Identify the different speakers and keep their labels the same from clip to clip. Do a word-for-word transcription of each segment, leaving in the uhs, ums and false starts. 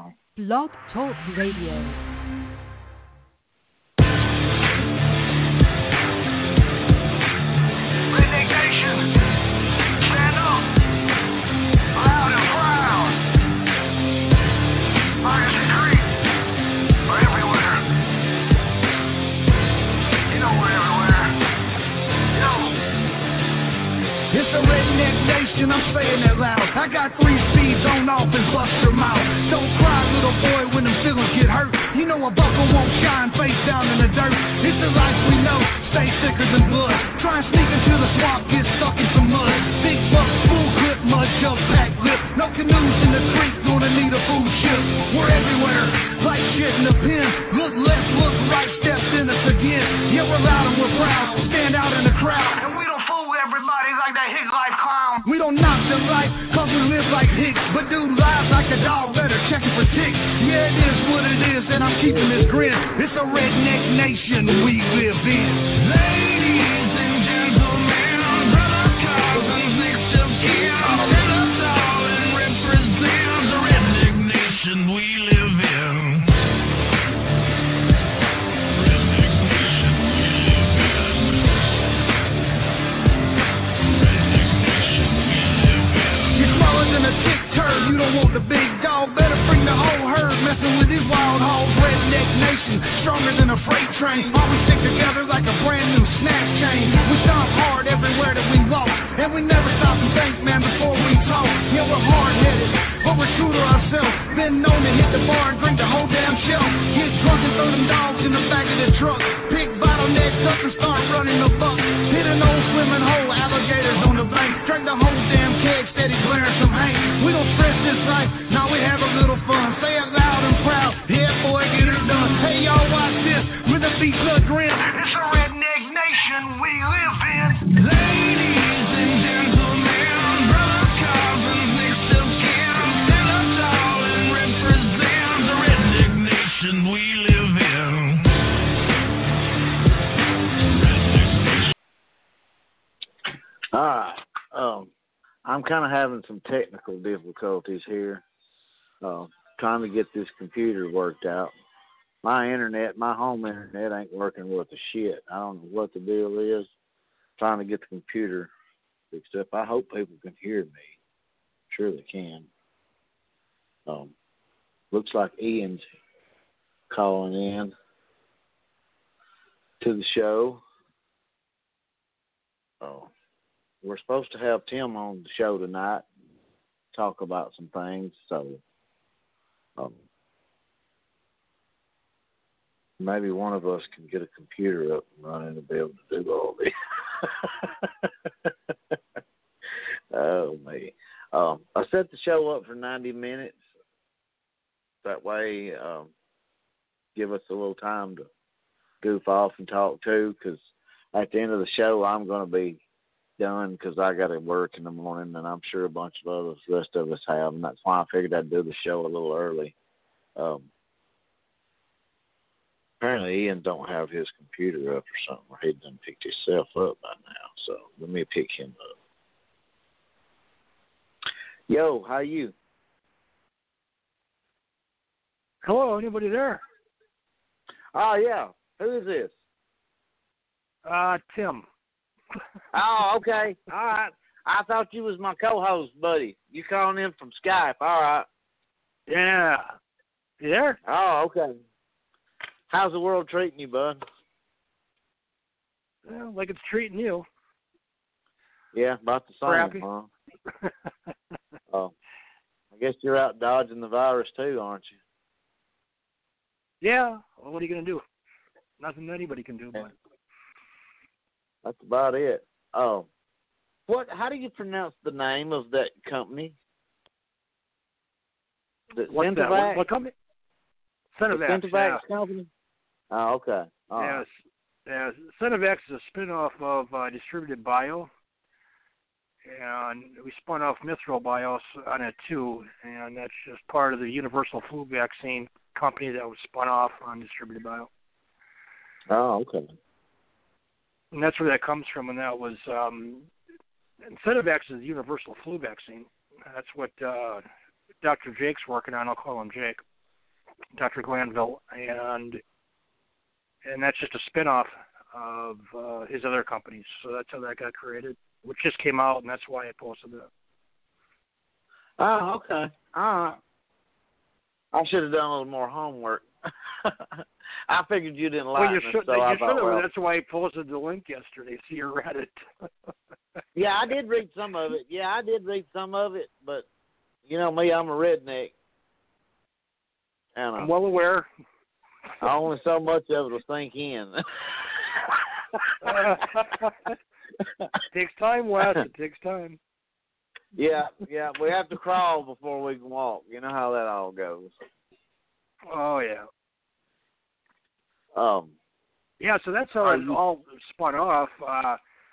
Speaker 1: now. Blog Talk Radio.
Speaker 2: I'm saying that loud. I got three speeds on off and bust your mouth. Don't cry, little boy, when them feelings get hurt. You know a buckle won't shine face down in the dirt. It's the life we know, stay thicker than blood. Try and sneak into the swamp, get stuck in some mud. Big bucks, full clip, mud jump, pack lip. No canoes in the creek, gonna need a food ship. We're everywhere, like shit in the pen. Look left, look right, steps in us again. Yeah, we're loud and we're proud, stand out in the crowd. And we don't fool everybody like that Hicks Life clown. We don't knock the life, cause we live like Hicks. But dude lives like a dog, better check it for ticks. Yeah, it is what it is, and I'm keeping this grin. It's a redneck nation we live in. Ladies and gentlemen, brother cousins, next of kin, stand up tall and represent the redneck nation we live in. Redneck nation we live in. Redneck nation we live in. You're smaller than a tick turd, you don't want the big dog. Better bring the whole herd, messing with these wild hogs. Redneck nation, stronger than a freight train. Always stick together like a brand new snap chain. We stomp hard everywhere that we walk, and we never stop and think, man, before we talk. Yeah, we're hard-headed, but we're true to ourselves. Been known to hit the bar and drink the whole damn shelf. Get drunk and throw them dogs in the back of the truck. Pick bottlenecks up and start running the buck. Hit an old swimming hole, alligators on the bank. Drink the whole damn keg, steady blaring some Hank. We don't stress this life, now we have a little fun. Say it loud and proud, yeah boy, get it done. Hey y'all, watch this, with a beat blood grin. It's a redneck nation we live in. Ladies and gentlemen, brother cousins, next of kin, stand up tall and represent the redneck nation we live in. Redneck nation.
Speaker 3: All right. Um, I'm kind of having some technical difficulties here. Uh, trying to get this computer worked out. My internet, my home internet ain't working worth a shit. I don't know what the deal is. Trying to get the computer fixed up. I hope people can hear me. Sure they can. Um, looks like Ian's calling in to the show. Oh, we're supposed to have Tim on the show tonight, talk about some things. So um, maybe one of us can get a computer up and running to be able to do all this. Oh, me. Um, I set the show up for ninety minutes. That way, um, give us a little time to goof off and talk too, because at the end of the show, I'm going to be done because I got to work in the morning, and I'm sure a bunch of others, the rest of us have, and that's why I figured I'd do the show a little early. Um, apparently, Ian don't have his computer up or something, or he done picked himself up by now, so let me pick him up. Yo, how you?
Speaker 4: Hello, anybody there?
Speaker 3: Oh, yeah. Who is this?
Speaker 4: Uh, Tim.
Speaker 3: Oh, okay. All right. I thought you was my co-host, buddy. You calling in from Skype. All right.
Speaker 4: Yeah. You there?
Speaker 3: Oh, okay. How's the world treating you, bud?
Speaker 4: Well, like it's treating you.
Speaker 3: Yeah, about the same, huh? Oh, I guess you're out dodging the virus too, aren't you?
Speaker 4: Yeah. Well, what are you going to do? Nothing anybody can do.
Speaker 3: Yeah.
Speaker 4: But
Speaker 3: That's about it. Oh, what? How do you pronounce the name of that company? The
Speaker 4: What's that? What, what company? Centevax.
Speaker 3: Centevax
Speaker 4: yeah.
Speaker 3: company. Oh, okay. All
Speaker 4: yes.
Speaker 3: right.
Speaker 4: Yeah. Centevax is a spin-off of uh, Distributed Bio. And we spun off Mithril Bios on it too, and that's just part of the universal flu vaccine company that was spun off on Distributed Bio.
Speaker 3: Oh, okay.
Speaker 4: And that's where that comes from, and that was um, Centevax is a universal flu vaccine. That's what uh, Doctor Jake's working on. I'll call him Jake. Doctor Glanville, and and that's just a spin-off of uh, his other companies. So that's how that got created, which just came out, and that's why I posted it.
Speaker 3: Oh, okay. All right. I should have done a little more homework. I figured you didn't like
Speaker 4: well, you
Speaker 3: it,
Speaker 4: should,
Speaker 3: so
Speaker 4: you
Speaker 3: I
Speaker 4: should
Speaker 3: thought,
Speaker 4: have.
Speaker 3: well,
Speaker 4: That's why I posted the link yesterday, so you read it.
Speaker 3: yeah, I did read some of it. Yeah, I did read some of it, but you know me, I'm a redneck. And
Speaker 4: I'm well aware.
Speaker 3: only so much of it will sink in.
Speaker 4: It takes time, Wes. It takes time.
Speaker 3: Yeah, yeah, we have to crawl before we can walk. You know how that all goes.
Speaker 4: Oh, yeah.
Speaker 3: Um,
Speaker 4: yeah, so that's how it all spun off. Uh,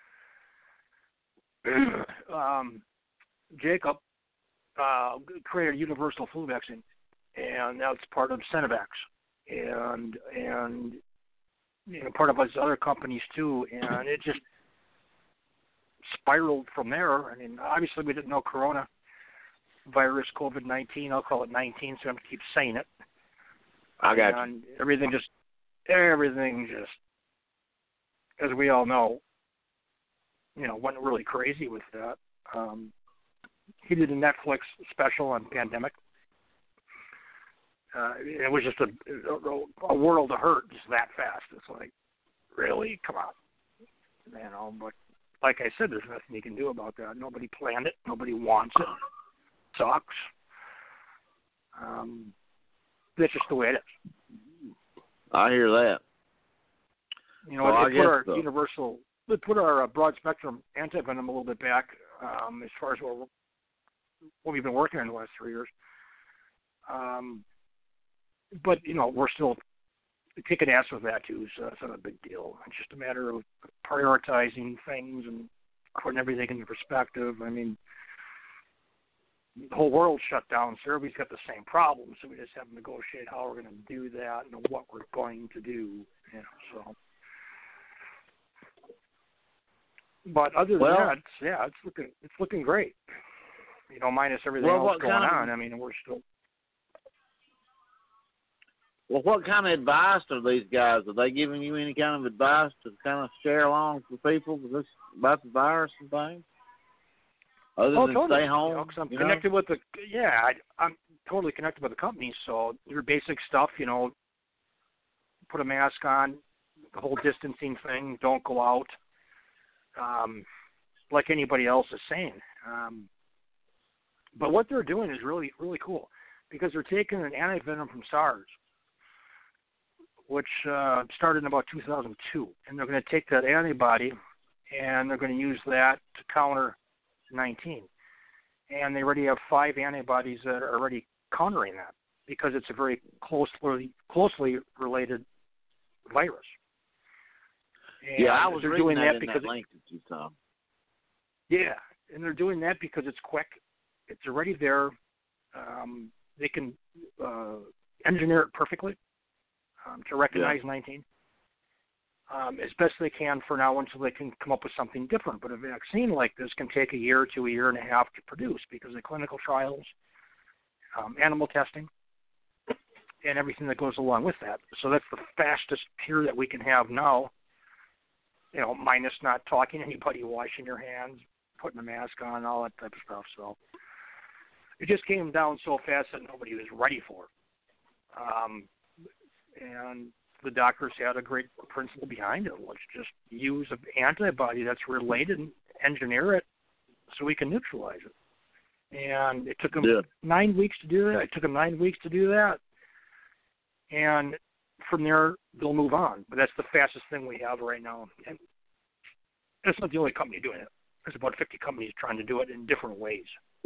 Speaker 4: um, Jacob uh, created universal flu vaccine, and that's part of Sinovax, and and you know, part of his other companies too, and it just spiraled from there. I mean, obviously we didn't know corona virus, COVID nineteen. I'll call it nineteen, so I'm going to keep saying it.
Speaker 3: I got
Speaker 4: and you. everything just, everything just, as we all know, you know, went really crazy with that. Um, he did a Netflix special on pandemic. Uh, it was just a, a, a world of hurt just that fast. It's like, really? Come on. You know, but like I said, there's nothing you can do about that. Nobody planned it. Nobody wants it. It sucks. Um, that's just the way it is.
Speaker 3: I hear that.
Speaker 4: You know,
Speaker 3: well,
Speaker 4: it, it put our
Speaker 3: so.
Speaker 4: universal, it put our uh, broad spectrum antivenom a little bit back um, as far as what, what we've been working on the last three years. Um, but, you know, we're still kicking ass with that, too, so it's not a big deal. It's just a matter of prioritizing things and putting everything into perspective. I mean, the whole world shut down, so everybody's got the same problem, so we just have to negotiate how we're going to do that and what we're going to do, you know, so. But other than
Speaker 3: well,
Speaker 4: that, it's, yeah, it's looking it's looking great. You know, minus everything
Speaker 3: well,
Speaker 4: else going
Speaker 3: kind of,
Speaker 4: on. I mean, we're still.
Speaker 3: Well, what kind of advice are these guys? Are they giving you any kind of advice to kind of share along with people with this, about the virus and things? Other
Speaker 4: oh,
Speaker 3: than
Speaker 4: totally.
Speaker 3: stay home,
Speaker 4: you know, 'cause I'm
Speaker 3: you
Speaker 4: connected
Speaker 3: know?
Speaker 4: with the yeah, I, I'm totally connected with the company. So your basic stuff, you know, put a mask on, the whole distancing thing, don't go out. Um, like anybody else is saying. Um, but what they're doing is really, really cool because they're taking an antivenom from SARS, which uh, started in about two thousand two, and they're going to take that antibody and they're going to use that to counter nineteen. And they already have five antibodies that are already countering that because it's a very closely, closely related virus. And
Speaker 3: yeah, I was
Speaker 4: they're
Speaker 3: reading
Speaker 4: doing
Speaker 3: that,
Speaker 4: that
Speaker 3: in
Speaker 4: because
Speaker 3: that link that you saw.
Speaker 4: Yeah, and they're doing that because it's quick. It's already there. Um, they can uh, engineer it perfectly um, to recognize yeah. nineteen um, as best they can for now until they can come up with something different. But a vaccine like this can take a year to a year and a half to produce because of clinical trials, um, animal testing, and everything that goes along with that. So that's the fastest cure that we can have now. You know, minus not talking to anybody, washing your hands, putting a mask on, all that type of stuff. So it just came down so fast that nobody was ready for it. Um, and the doctors had a great principle behind it. Let's just use an antibody that's related and engineer it so we can neutralize it. And it took them yeah. nine weeks to do that. It took them nine weeks to do that. And from there, they'll move on. But that's the fastest thing we have right now. And that's not the only company doing it. There's about fifty companies trying to do it in different ways.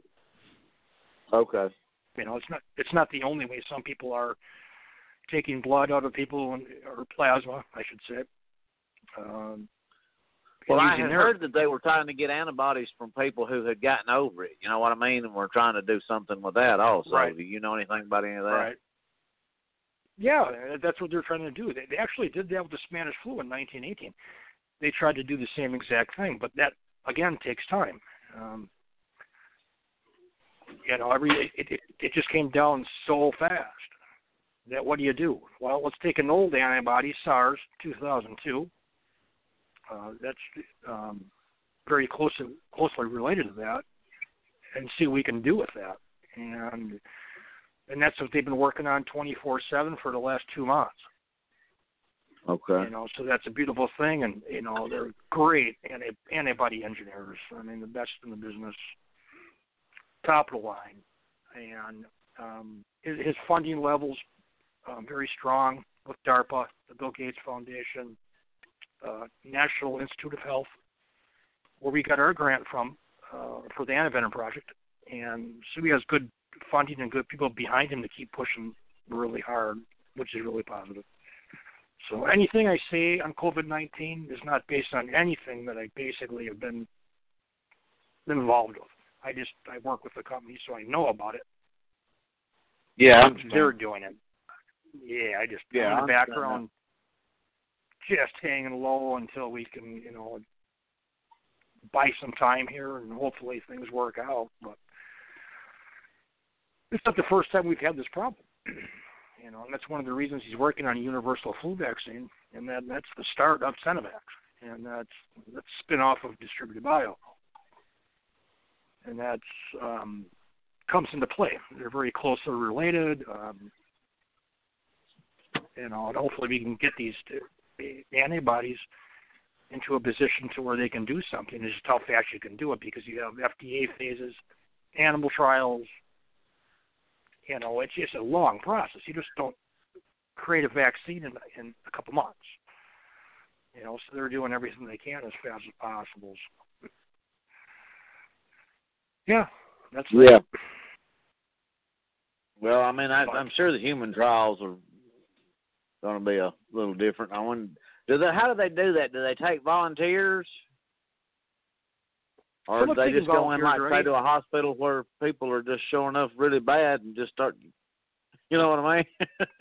Speaker 3: Okay.
Speaker 4: You know, it's not it's not the only way. Some people are taking blood out of people, and, or plasma, I should say. Um,
Speaker 3: well, I had heard that they were trying to get antibodies from people who had gotten over it. You know what I mean? And we're trying to do something with that also.
Speaker 4: Right.
Speaker 3: Do you know anything about any of that?
Speaker 4: Right. Yeah, that's what they're trying to do. They, they actually did that with the Spanish flu in nineteen eighteen. They tried to do the same exact thing, but that, again, takes time. Um, you know, every it, it, it just came down so fast. that what do you do? Well, let's take an old antibody, SARS two thousand two. Uh, that's um, very closely closely related to that, and see what we can do with that. And and that's what they've been working on twenty-four seven for the last two months.
Speaker 3: Okay.
Speaker 4: You know, so that's a beautiful thing, and you know they're great anti- antibody engineers. I mean, the best in the business, top of the line, and um, his, his funding levels um, very strong with DARPA, the Bill Gates Foundation, uh, National Institute of Health, where we got our grant from uh, for the Anavenom project, and so he has good funding and good people behind him to keep pushing really hard, which is really positive. So anything I say on COVID nineteen is not based on anything that I basically have been involved with. I just I work with the company, so I know about it.
Speaker 3: Yeah,
Speaker 4: they're doing it. Yeah, I just
Speaker 3: yeah,
Speaker 4: in the background, just hanging low until we can, you know, buy some time here and hopefully things work out. But it's not the first time we've had this problem. You know, and that's one of the reasons he's working on a universal flu vaccine, and that, that's the start of Sinovac, and that's that's a spin-off of Distributed Bio. And that's um, comes into play. They're very closely related, um, you know, and hopefully we can get these the antibodies into a position to where they can do something. It's just how fast you can do it, because you have F D A phases, animal trials. You know, it's just a long process. You just don't create a vaccine in, in a couple months. You know, so they're doing everything they can as fast as possible. So, yeah, that's
Speaker 3: yeah.
Speaker 4: it.
Speaker 3: Well, I mean, I, I'm sure the human trials are going to be a little different. I wonder, do they? How do they do that? Do they take volunteers? Or do they just go in, like, say, to a hospital where people are just showing up really bad and just start, you know what I mean?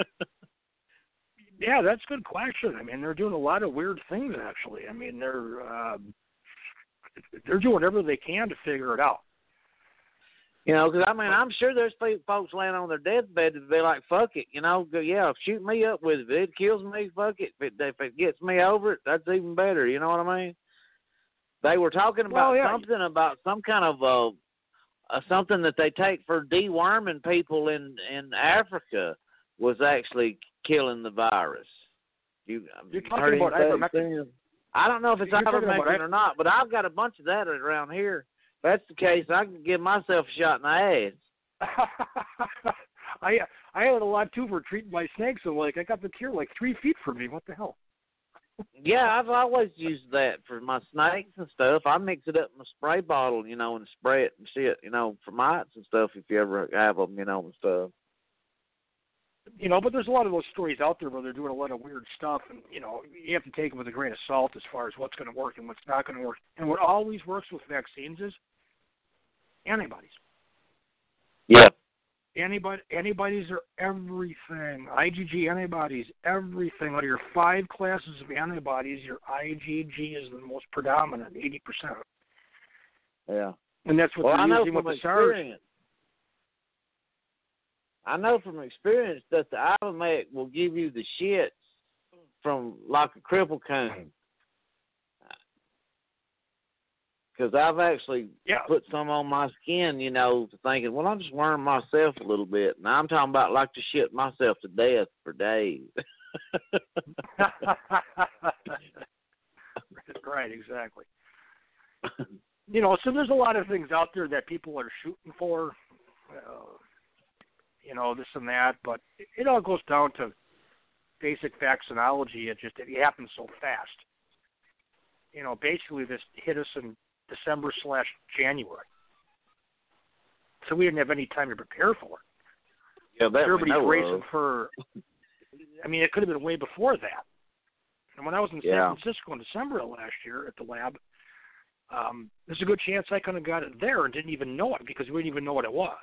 Speaker 4: Yeah, that's a good question. I mean, they're doing a lot of weird things, actually. I mean, they're uh, they're doing whatever they can to figure it out.
Speaker 3: You know, because, I mean, I'm sure there's folks laying on their deathbed that be like, fuck it, you know, go, yeah, shoot me up with it. If it kills me, fuck it. If it, if it gets me over it, that's even better, you know what I mean? They were talking about well, yeah. something about some kind of uh, uh, something that they take for deworming people in, in Africa was actually killing the virus. You,
Speaker 4: You're talking about ivermectin?
Speaker 3: I don't know if it's ivermectin or not, but I've got a bunch of that around here. If that's the case, I can give myself a shot in the
Speaker 4: ass. I I had a lot too for treating my snakes, and like I got the cure like three feet from me. What the hell?
Speaker 3: Yeah, I've always used that for my snakes and stuff. I mix it up in a spray bottle, you know, and spray it and shit, you know, for mites and stuff if you ever have them, you know, and stuff.
Speaker 4: You know, but there's a lot of those stories out there where they're doing a lot of weird stuff, and, you know, you have to take them with a grain of salt as far as what's going to work and what's not going to work. And what always works with vaccines is antibodies.
Speaker 3: Yeah.
Speaker 4: Antibody, antibodies are everything. IgG antibodies, everything. Out of your five classes of antibodies, your IgG is the most predominant, eighty percent.
Speaker 3: Yeah.
Speaker 4: And that's what
Speaker 3: well,
Speaker 4: they're
Speaker 3: I know
Speaker 4: using
Speaker 3: from
Speaker 4: with the
Speaker 3: experience.
Speaker 4: SARS.
Speaker 3: I know from experience that the Ivermectin will give you the shits from like a cripple cane. Because I've actually
Speaker 4: yeah.
Speaker 3: put some on my skin, you know, thinking, well, I'm just worming myself a little bit. And I'm talking about like to shit myself to death for days.
Speaker 4: Right, exactly. You know, so there's a lot of things out there that people are shooting for, uh, you know, this and that. But it all goes down to basic vaccinology. It just it happens so fast. You know, basically this hit us in December slash January. So we didn't have any time to prepare for it.
Speaker 3: Yeah, that
Speaker 4: Everybody's
Speaker 3: we know
Speaker 4: racing
Speaker 3: of.
Speaker 4: for, I mean, it could have been way before that. And when I was in
Speaker 3: yeah.
Speaker 4: San Francisco in December of last year at the lab, um, there's a good chance I could have got it there and didn't even know it because we didn't even know what it was.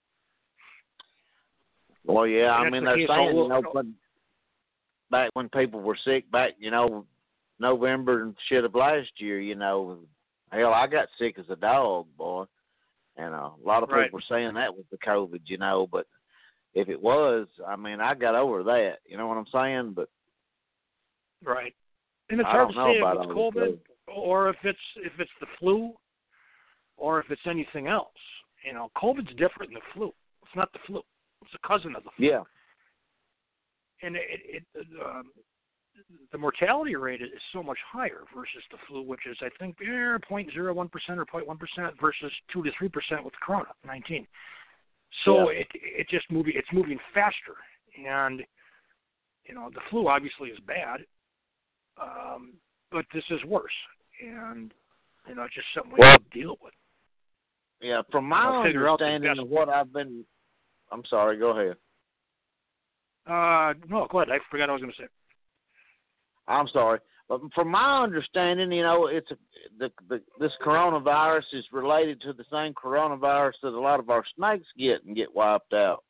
Speaker 3: Well, yeah,
Speaker 4: and
Speaker 3: I mean,
Speaker 4: the
Speaker 3: they're saying,
Speaker 4: all,
Speaker 3: you know, but back when people were sick back, you know, November and shit of last year, you know, hell, I got sick as a dog, boy. And uh, a lot of
Speaker 4: right.
Speaker 3: people were saying that was the COVID, you know, but if it was, I mean, I got over that. You know what I'm saying? But
Speaker 4: right, and it's
Speaker 3: I
Speaker 4: hard
Speaker 3: don't
Speaker 4: to
Speaker 3: know
Speaker 4: say
Speaker 3: about
Speaker 4: if it's
Speaker 3: all this
Speaker 4: COVID or if it's if it's the flu or if it's anything else. You know, COVID's different than the flu. It's not the flu. It's a cousin of the flu.
Speaker 3: Yeah.
Speaker 4: And it, it um, the mortality rate is so much higher versus the flu, which is, I think, eh, zero point zero one percent or zero point one percent versus two to three percent with Corona nineteen. So
Speaker 3: yeah.
Speaker 4: it it just moving it's moving faster, and you know the flu obviously is bad, um, but this is worse, and you know it's just something we
Speaker 3: well,
Speaker 4: have to deal with.
Speaker 3: Yeah, from my
Speaker 4: I'll figure out the
Speaker 3: understanding
Speaker 4: best-
Speaker 3: of what I've been, I'm sorry, go ahead.
Speaker 4: Uh, no, go ahead. I forgot what I was going to say.
Speaker 3: I'm sorry, but from my understanding, you know, it's a, the, the this coronavirus is related to the same coronavirus that a lot of our snakes get and get wiped out.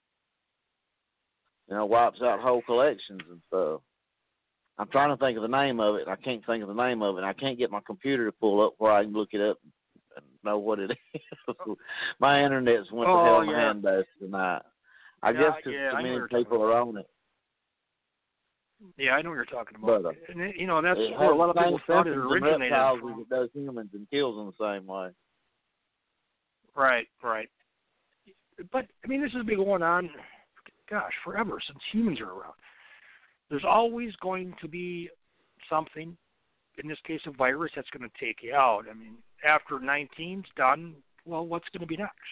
Speaker 3: You know, wipes out whole collections and stuff. I'm trying to think of the name of it, and I can't think of the name of it, and I can't get my computer to pull up where I can look it up and know what it is. My internet's went
Speaker 4: Oh,
Speaker 3: to hell in
Speaker 4: yeah.
Speaker 3: a handbasket tonight. I
Speaker 4: Yeah,
Speaker 3: guess 'cause
Speaker 4: yeah,
Speaker 3: too
Speaker 4: I know
Speaker 3: many
Speaker 4: what you're
Speaker 3: people are on it.
Speaker 4: Yeah, I know what you're talking about.
Speaker 3: But, uh,
Speaker 4: and it, you know, that's
Speaker 3: It
Speaker 4: where
Speaker 3: has
Speaker 4: a lot of
Speaker 3: the same
Speaker 4: people thought it
Speaker 3: symptoms in
Speaker 4: originated
Speaker 3: reptiles
Speaker 4: from.
Speaker 3: as it does humans and kills them the same way.
Speaker 4: Right, right. But, I mean, this has been going on, gosh, forever, since humans are around. There's always going to be something, in this case a virus, that's going to take you out. I mean, after nineteen's done, well, what's going to be next?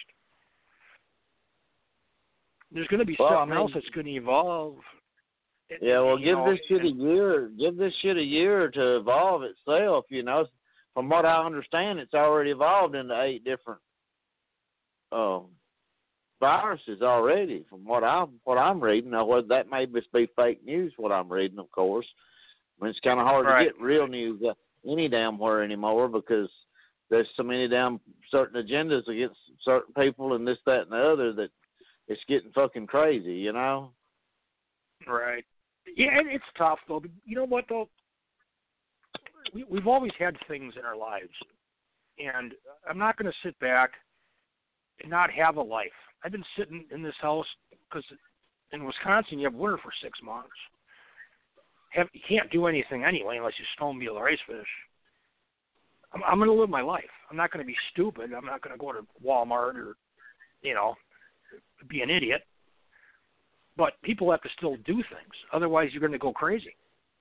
Speaker 4: There's going to be
Speaker 3: Well,
Speaker 4: something
Speaker 3: I mean,
Speaker 4: else that's going to evolve.
Speaker 3: Yeah, well,
Speaker 4: you
Speaker 3: give
Speaker 4: know,
Speaker 3: this shit a
Speaker 4: and-
Speaker 3: year. Give this shit a year to evolve itself. You know, from what I understand, it's already evolved into eight different uh, viruses already. From what I'm what I'm reading, now whether that may just be fake news, what I'm reading, of course. I mean, it's kind of hard
Speaker 4: Right.
Speaker 3: to get real news uh, any damn where anymore because there's so many damn certain agendas against certain people and this, that, and the other that it's getting fucking crazy. You know.
Speaker 4: Right. Yeah, and it's tough, though. But you know what, though? We, we've always had things in our lives. And I'm not going to sit back and not have a life. I've been sitting in this house because in Wisconsin you have winter for six months. Have, you can't do anything anyway unless you snowmobile or ice fish. I'm, I'm going to live my life. I'm not going to be stupid. I'm not going to go to Walmart or, you know, be an idiot. But people have to still do things. Otherwise, you're going to go crazy.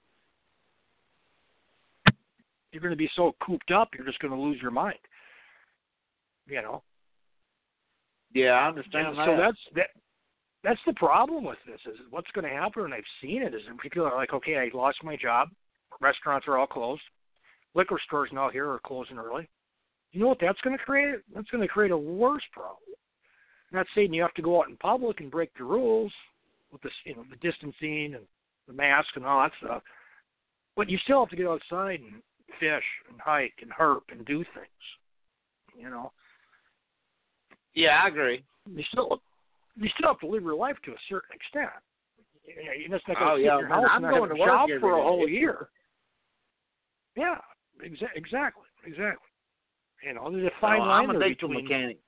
Speaker 4: You're going to be so cooped up, you're just going to lose your mind. You know?
Speaker 3: Yeah, I understand
Speaker 4: And
Speaker 3: that.
Speaker 4: so that's that. That's the problem with this. Is what's going to happen, and I've seen it. Is in people are like, okay, I lost my job. Restaurants are all closed. Liquor stores now here are closing early. You know what that's going to create? That's going to create a worse problem. I'm not saying you have to go out in public and break the rules with the, you know, the distancing and the mask and all that stuff, but you still have to get outside and fish and hike and herp and do things. You know.
Speaker 3: Yeah, I agree.
Speaker 4: You still, you still have to live your life to a certain extent. You're just not going
Speaker 3: Oh,
Speaker 4: to sit
Speaker 3: yeah,
Speaker 4: in your
Speaker 3: man,
Speaker 4: house
Speaker 3: I'm
Speaker 4: and not
Speaker 3: going
Speaker 4: have
Speaker 3: to
Speaker 4: a
Speaker 3: work
Speaker 4: job
Speaker 3: every
Speaker 4: for a
Speaker 3: day.
Speaker 4: whole year. Yeah, exa- exactly, exactly. You know, there's a fine
Speaker 3: Well,
Speaker 4: line
Speaker 3: I'm a
Speaker 4: there
Speaker 3: diesel
Speaker 4: between.
Speaker 3: mechanic.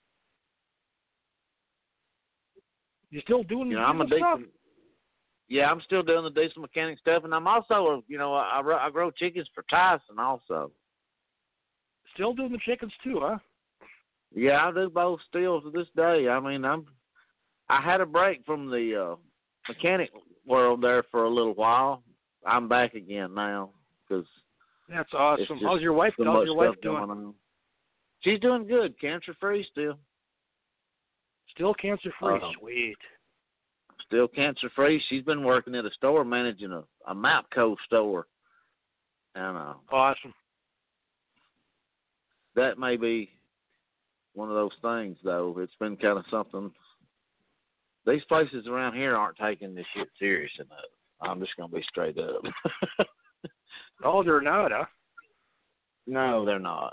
Speaker 4: You're still doing
Speaker 3: You know,
Speaker 4: the
Speaker 3: I'm a
Speaker 4: diesel
Speaker 3: diesel.
Speaker 4: stuff.
Speaker 3: Yeah, I'm still doing the diesel mechanic stuff, and I'm also, a, you know, I, I grow chickens for Tyson also.
Speaker 4: Still doing the chickens too, huh?
Speaker 3: Yeah, I do both still to this day. I mean, I'm. I had a break from the uh, mechanic world there for a little while. I'm back again now because
Speaker 4: That's awesome.
Speaker 3: just
Speaker 4: How's your wife?
Speaker 3: so
Speaker 4: How's
Speaker 3: much
Speaker 4: your wife
Speaker 3: stuff
Speaker 4: doing?
Speaker 3: going on. She's doing good, cancer free still.
Speaker 4: Still cancer free.
Speaker 3: Uh,
Speaker 4: Sweet.
Speaker 3: Still cancer free. She's been working at a store managing a, a Mapco store. And uh,
Speaker 4: Awesome.
Speaker 3: that may be one of those things, though. It's been kind of something. These places around here aren't taking this shit serious enough. I'm just going to be straight up.
Speaker 4: Oh, they're not, huh?
Speaker 3: No, they're not.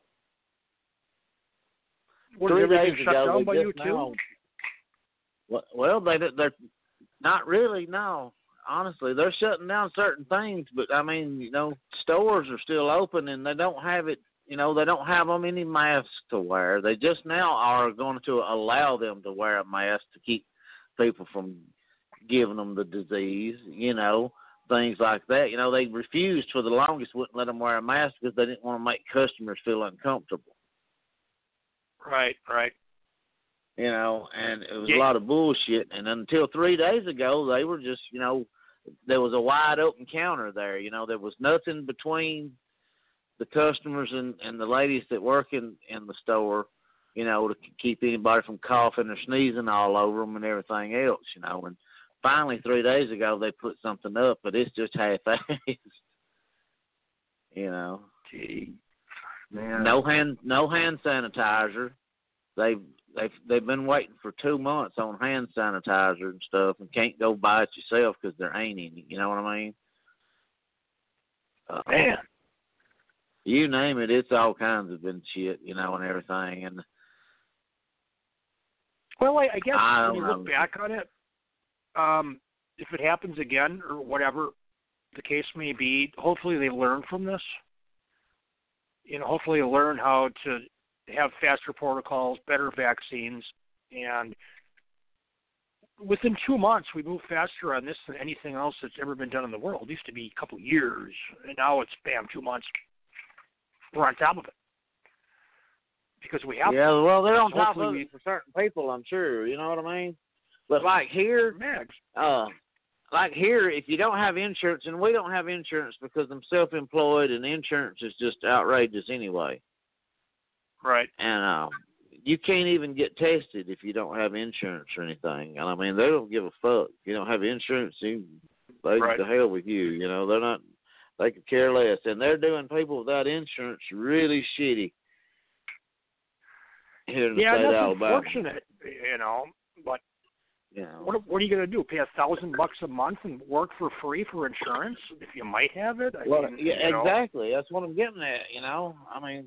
Speaker 4: What, is
Speaker 3: Three
Speaker 4: everything
Speaker 3: days
Speaker 4: shut
Speaker 3: ago,
Speaker 4: down
Speaker 3: we
Speaker 4: by
Speaker 3: just
Speaker 4: you too?
Speaker 3: now- Well, they, they're not really, no. Honestly, they're shutting down certain things, but, I mean, you know, stores are still open, and they don't have it, you know, they don't have them any masks to wear. They just now are going to allow them to wear a mask to keep people from giving them the disease, you know, things like that. You know, they refused for the longest, wouldn't let them wear a mask because they didn't want to make customers feel uncomfortable.
Speaker 4: Right, right.
Speaker 3: You know, and it was
Speaker 4: yeah.
Speaker 3: a lot of bullshit. And until three days ago, they were just, you know, there was a wide open counter there. You know, there was nothing between the customers and, and the ladies that work in, in the store, you know, to keep anybody from coughing or sneezing all over them and everything else, you know. And finally, three days ago, they put something up, but it's just half-assed, you know.
Speaker 4: Gee, man.
Speaker 3: No hand, no hand sanitizer. They've they've they've been waiting for two months on hand sanitizer and stuff, and can't go buy it yourself because there ain't any. You know what I mean? Uh,
Speaker 4: Man.
Speaker 3: You name it, it's all kinds of been shit, you know, and everything. And
Speaker 4: well, I, I guess
Speaker 3: I
Speaker 4: when you look
Speaker 3: know.
Speaker 4: back on it, um, if it happens again or whatever the case may be, hopefully they learn from this. You know, hopefully they learn how to have faster protocols, better vaccines, and within two months we moved faster on this than anything else that's ever been done in the world. It used to be a couple of years, and now it's, bam, two months. We're on top of it. Because we have
Speaker 3: Yeah,
Speaker 4: to.
Speaker 3: well, they're on top
Speaker 4: Hopefully
Speaker 3: of
Speaker 4: we,
Speaker 3: it for certain people, I'm sure, you know what I mean? But like here,
Speaker 4: Mags.
Speaker 3: uh, like here, if you don't have insurance, and we don't have insurance because I'm self-employed and insurance is just outrageous anyway.
Speaker 4: Right.
Speaker 3: And um, you can't even get tested if you don't have insurance or anything. And I mean, they don't give a fuck. If you don't have insurance, you, they
Speaker 4: Right.
Speaker 3: to hell with you. You know, they're not. They could care less. And they're doing people without insurance really shitty here in the
Speaker 4: yeah,
Speaker 3: state of
Speaker 4: that's
Speaker 3: Alabama.
Speaker 4: unfortunate, you know. But
Speaker 3: You know.
Speaker 4: what what are you going to do? Pay a thousand bucks a month and work for free for insurance if you might have it? I
Speaker 3: Well,
Speaker 4: mean,
Speaker 3: yeah,
Speaker 4: you know,
Speaker 3: exactly. That's what I'm getting at. You know, I mean.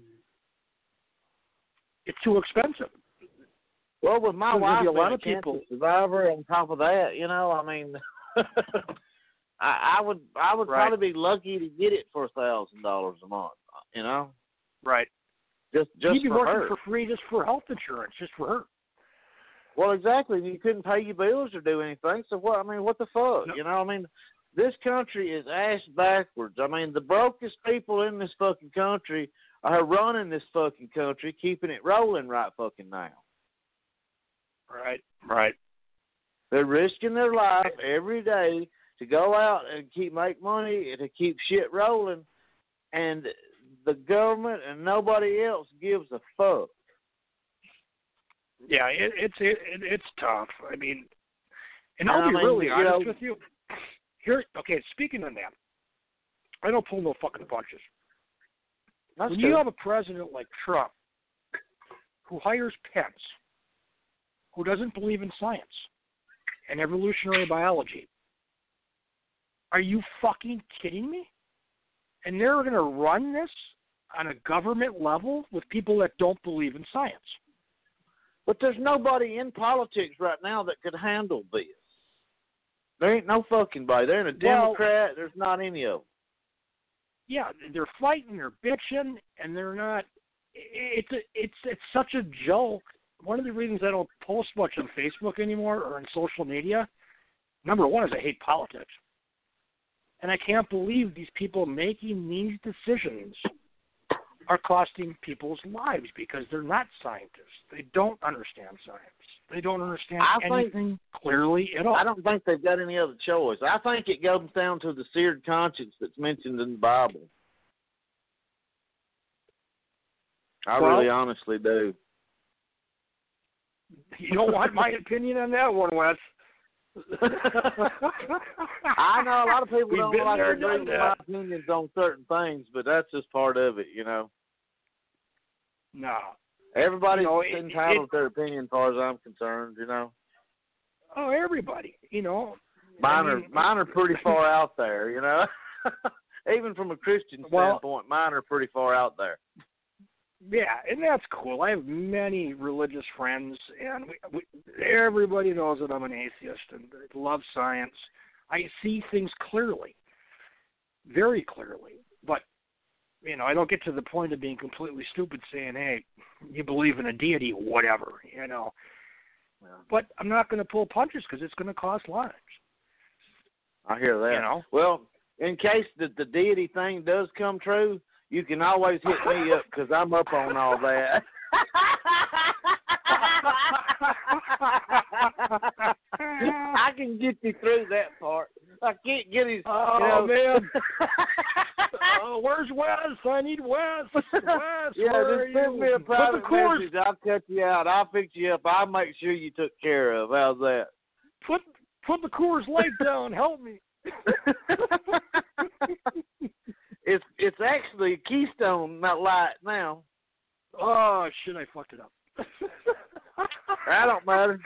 Speaker 4: it's too expensive.
Speaker 3: Well, with my
Speaker 4: There's
Speaker 3: wife
Speaker 4: gonna be a lot
Speaker 3: being
Speaker 4: of
Speaker 3: a cancer
Speaker 4: people-
Speaker 3: survivor, on top of that, you know, I mean, I, I would, I would
Speaker 4: Right.
Speaker 3: probably be lucky to get it for a thousand dollars a month. You know,
Speaker 4: Right.
Speaker 3: just just
Speaker 4: You'd be
Speaker 3: for
Speaker 4: working
Speaker 3: her.
Speaker 4: for free just for health insurance, just for her.
Speaker 3: Well, exactly. You couldn't pay your bills or do anything. So what? I mean, what the fuck?
Speaker 4: No.
Speaker 3: You know, I mean, this country is ass backwards. I mean, the brokest people in this fucking country are running this fucking country, keeping it rolling right fucking now.
Speaker 4: Right. Right.
Speaker 3: They're risking their life every day to go out and keep make money and to keep shit rolling, and the government and nobody else gives a fuck.
Speaker 4: Yeah, it, it's it, it, it's tough. I mean, and I'll
Speaker 3: I
Speaker 4: be
Speaker 3: mean,
Speaker 4: really
Speaker 3: you
Speaker 4: honest
Speaker 3: know-
Speaker 4: with you. Here, okay. Speaking of that, I don't pull no fucking punches.
Speaker 3: That's
Speaker 4: when
Speaker 3: true.
Speaker 4: you have a president like Trump, who hires Pence, who doesn't believe in science and evolutionary biology, are you fucking kidding me? And they're going to run this on a government level with people that don't believe in science.
Speaker 3: But there's nobody in politics right now that could handle this. There ain't no fucking body. There ain't a
Speaker 4: Well-
Speaker 3: Democrat. There's not any of them.
Speaker 4: Yeah, they're fighting, they're bitching, and they're not. It's a, it's it's such a joke. One of the reasons I don't post much on Facebook anymore or on social media, number one, is I hate politics, and I can't believe these people making these decisions are costing people's lives because they're not scientists. They don't understand science. They don't understand
Speaker 3: I think-
Speaker 4: anything clearly at all.
Speaker 3: I don't think they've got any other choice. I think it goes down to the seared conscience that's mentioned in the Bible. I
Speaker 4: Well-
Speaker 3: really honestly do.
Speaker 4: You don't want my opinion on that one, Wes.
Speaker 3: I know a lot of people
Speaker 4: We've
Speaker 3: don't
Speaker 4: been
Speaker 3: like to
Speaker 4: there,
Speaker 3: agree
Speaker 4: done
Speaker 3: with
Speaker 4: that.
Speaker 3: my opinions on certain things, but that's just part of it, you know.
Speaker 4: No.
Speaker 3: Everybody's
Speaker 4: You know, it-
Speaker 3: entitled
Speaker 4: it-
Speaker 3: to their opinion as far as I'm concerned, you know.
Speaker 4: Oh, everybody, you know.
Speaker 3: Mine
Speaker 4: I
Speaker 3: are
Speaker 4: mean-
Speaker 3: mine are pretty far out there, you know. Even from a Christian
Speaker 4: Well-
Speaker 3: standpoint, mine are pretty far out there.
Speaker 4: Yeah, and that's cool. I have many religious friends, and we, we, everybody knows that I'm an atheist and I love science. I see things clearly, very clearly. But, you know, I don't get to the point of being completely stupid saying, hey, you believe in a deity, whatever, you know. but I'm not going to pull punches because it's going to cost lives.
Speaker 3: I hear that.
Speaker 4: You know?
Speaker 3: Well, in case the, the deity thing does come true, you can always hit me up because I'm up on all that. I can get you through that part. I can't get his.
Speaker 4: Oh,
Speaker 3: you know.
Speaker 4: man. Oh, where's Wes? I need Wes. Wes,
Speaker 3: yeah,
Speaker 4: where
Speaker 3: just
Speaker 4: are
Speaker 3: send
Speaker 4: you?
Speaker 3: me a private
Speaker 4: put the course,
Speaker 3: message. I'll cut you out. I'll fix you up. I'll make sure you took care of. How's that?
Speaker 4: Put put the Coors Light down. Help me.
Speaker 3: it's it's actually Keystone, not Light now.
Speaker 4: Oh shit! I fucked it up.
Speaker 3: That don't matter.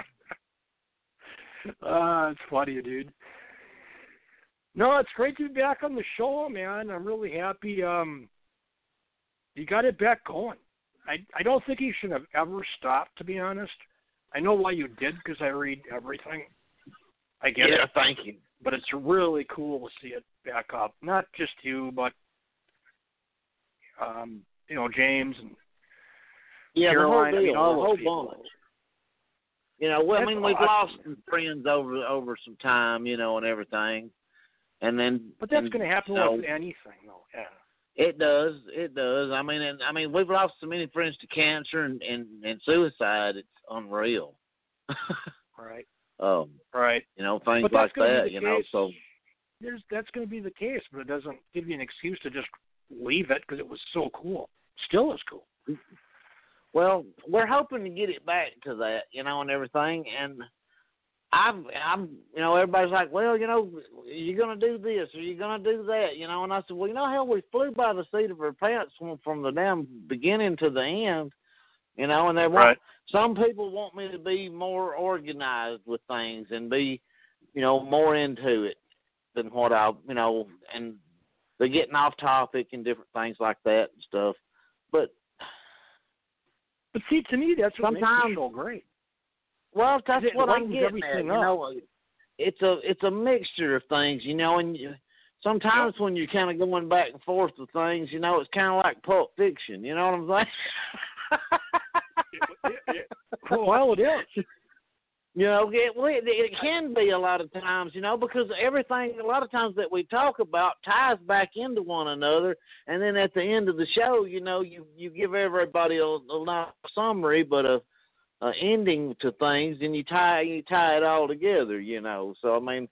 Speaker 4: Uh, it's funny, dude. No, it's great to be back on the show, man. I'm really happy. Um, you got it back going. I I don't think you should have ever stopped, to be honest. I know why you did because I read everything. I get
Speaker 3: yeah,
Speaker 4: it.
Speaker 3: thank you.
Speaker 4: But it's really cool to see it back up. Not just you, but um, you know, James and
Speaker 3: yeah,
Speaker 4: Caroline.
Speaker 3: the whole deal,
Speaker 4: I mean, all
Speaker 3: the
Speaker 4: those
Speaker 3: whole
Speaker 4: people.
Speaker 3: bunch. You know, well, I
Speaker 4: That's
Speaker 3: mean, we've
Speaker 4: awesome.
Speaker 3: lost some friends over over some time, you know, and everything, and then.
Speaker 4: But that's
Speaker 3: and,
Speaker 4: going to happen
Speaker 3: you know,
Speaker 4: with anything, though. Yeah.
Speaker 3: It does. It does. I mean, and I mean, we've lost so many friends to cancer and and, and suicide. It's unreal.
Speaker 4: Right.
Speaker 3: um.
Speaker 4: Right.
Speaker 3: You know, things
Speaker 4: But
Speaker 3: like
Speaker 4: that's gonna
Speaker 3: that.
Speaker 4: be the
Speaker 3: You know,
Speaker 4: case.
Speaker 3: so.
Speaker 4: There's that's going to be the case, but it doesn't give you an excuse to just leave it because it was so cool. Still is cool.
Speaker 3: Well, we're hoping to get it back to that, you know, and everything. And I've, I'm, you know, everybody's like, well, you know, you're going to do this or you're going to do that, you know. And I said, well, you know how we flew by the seat of our pants from, from the damn beginning to the end, you know. And they want,
Speaker 4: Right.
Speaker 3: some people want me to be more organized with things and be, you know, more into it than what I, you know, and they're getting off topic and different things like that and stuff. But
Speaker 4: But see, to me, that's what
Speaker 3: sometimes,
Speaker 4: makes the show great.
Speaker 3: Well, that's
Speaker 4: It
Speaker 3: what I'm
Speaker 4: lightens
Speaker 3: getting
Speaker 4: everything
Speaker 3: at. You
Speaker 4: up.
Speaker 3: know, it's a it's a mixture of things. You know, and you, sometimes when you're kind of going back and forth with things, you know, it's kind of like Pulp Fiction. You know what I'm saying?
Speaker 4: it, it, well, it is.
Speaker 3: You know, it, it, it can be a lot of times, you know, because everything, a lot of times that we talk about ties back into one another. And then at the end of the show, you know, you, you give everybody a, a nice summary, but a, a ending to things, and you tie you tie it all together, you know. So, I mean,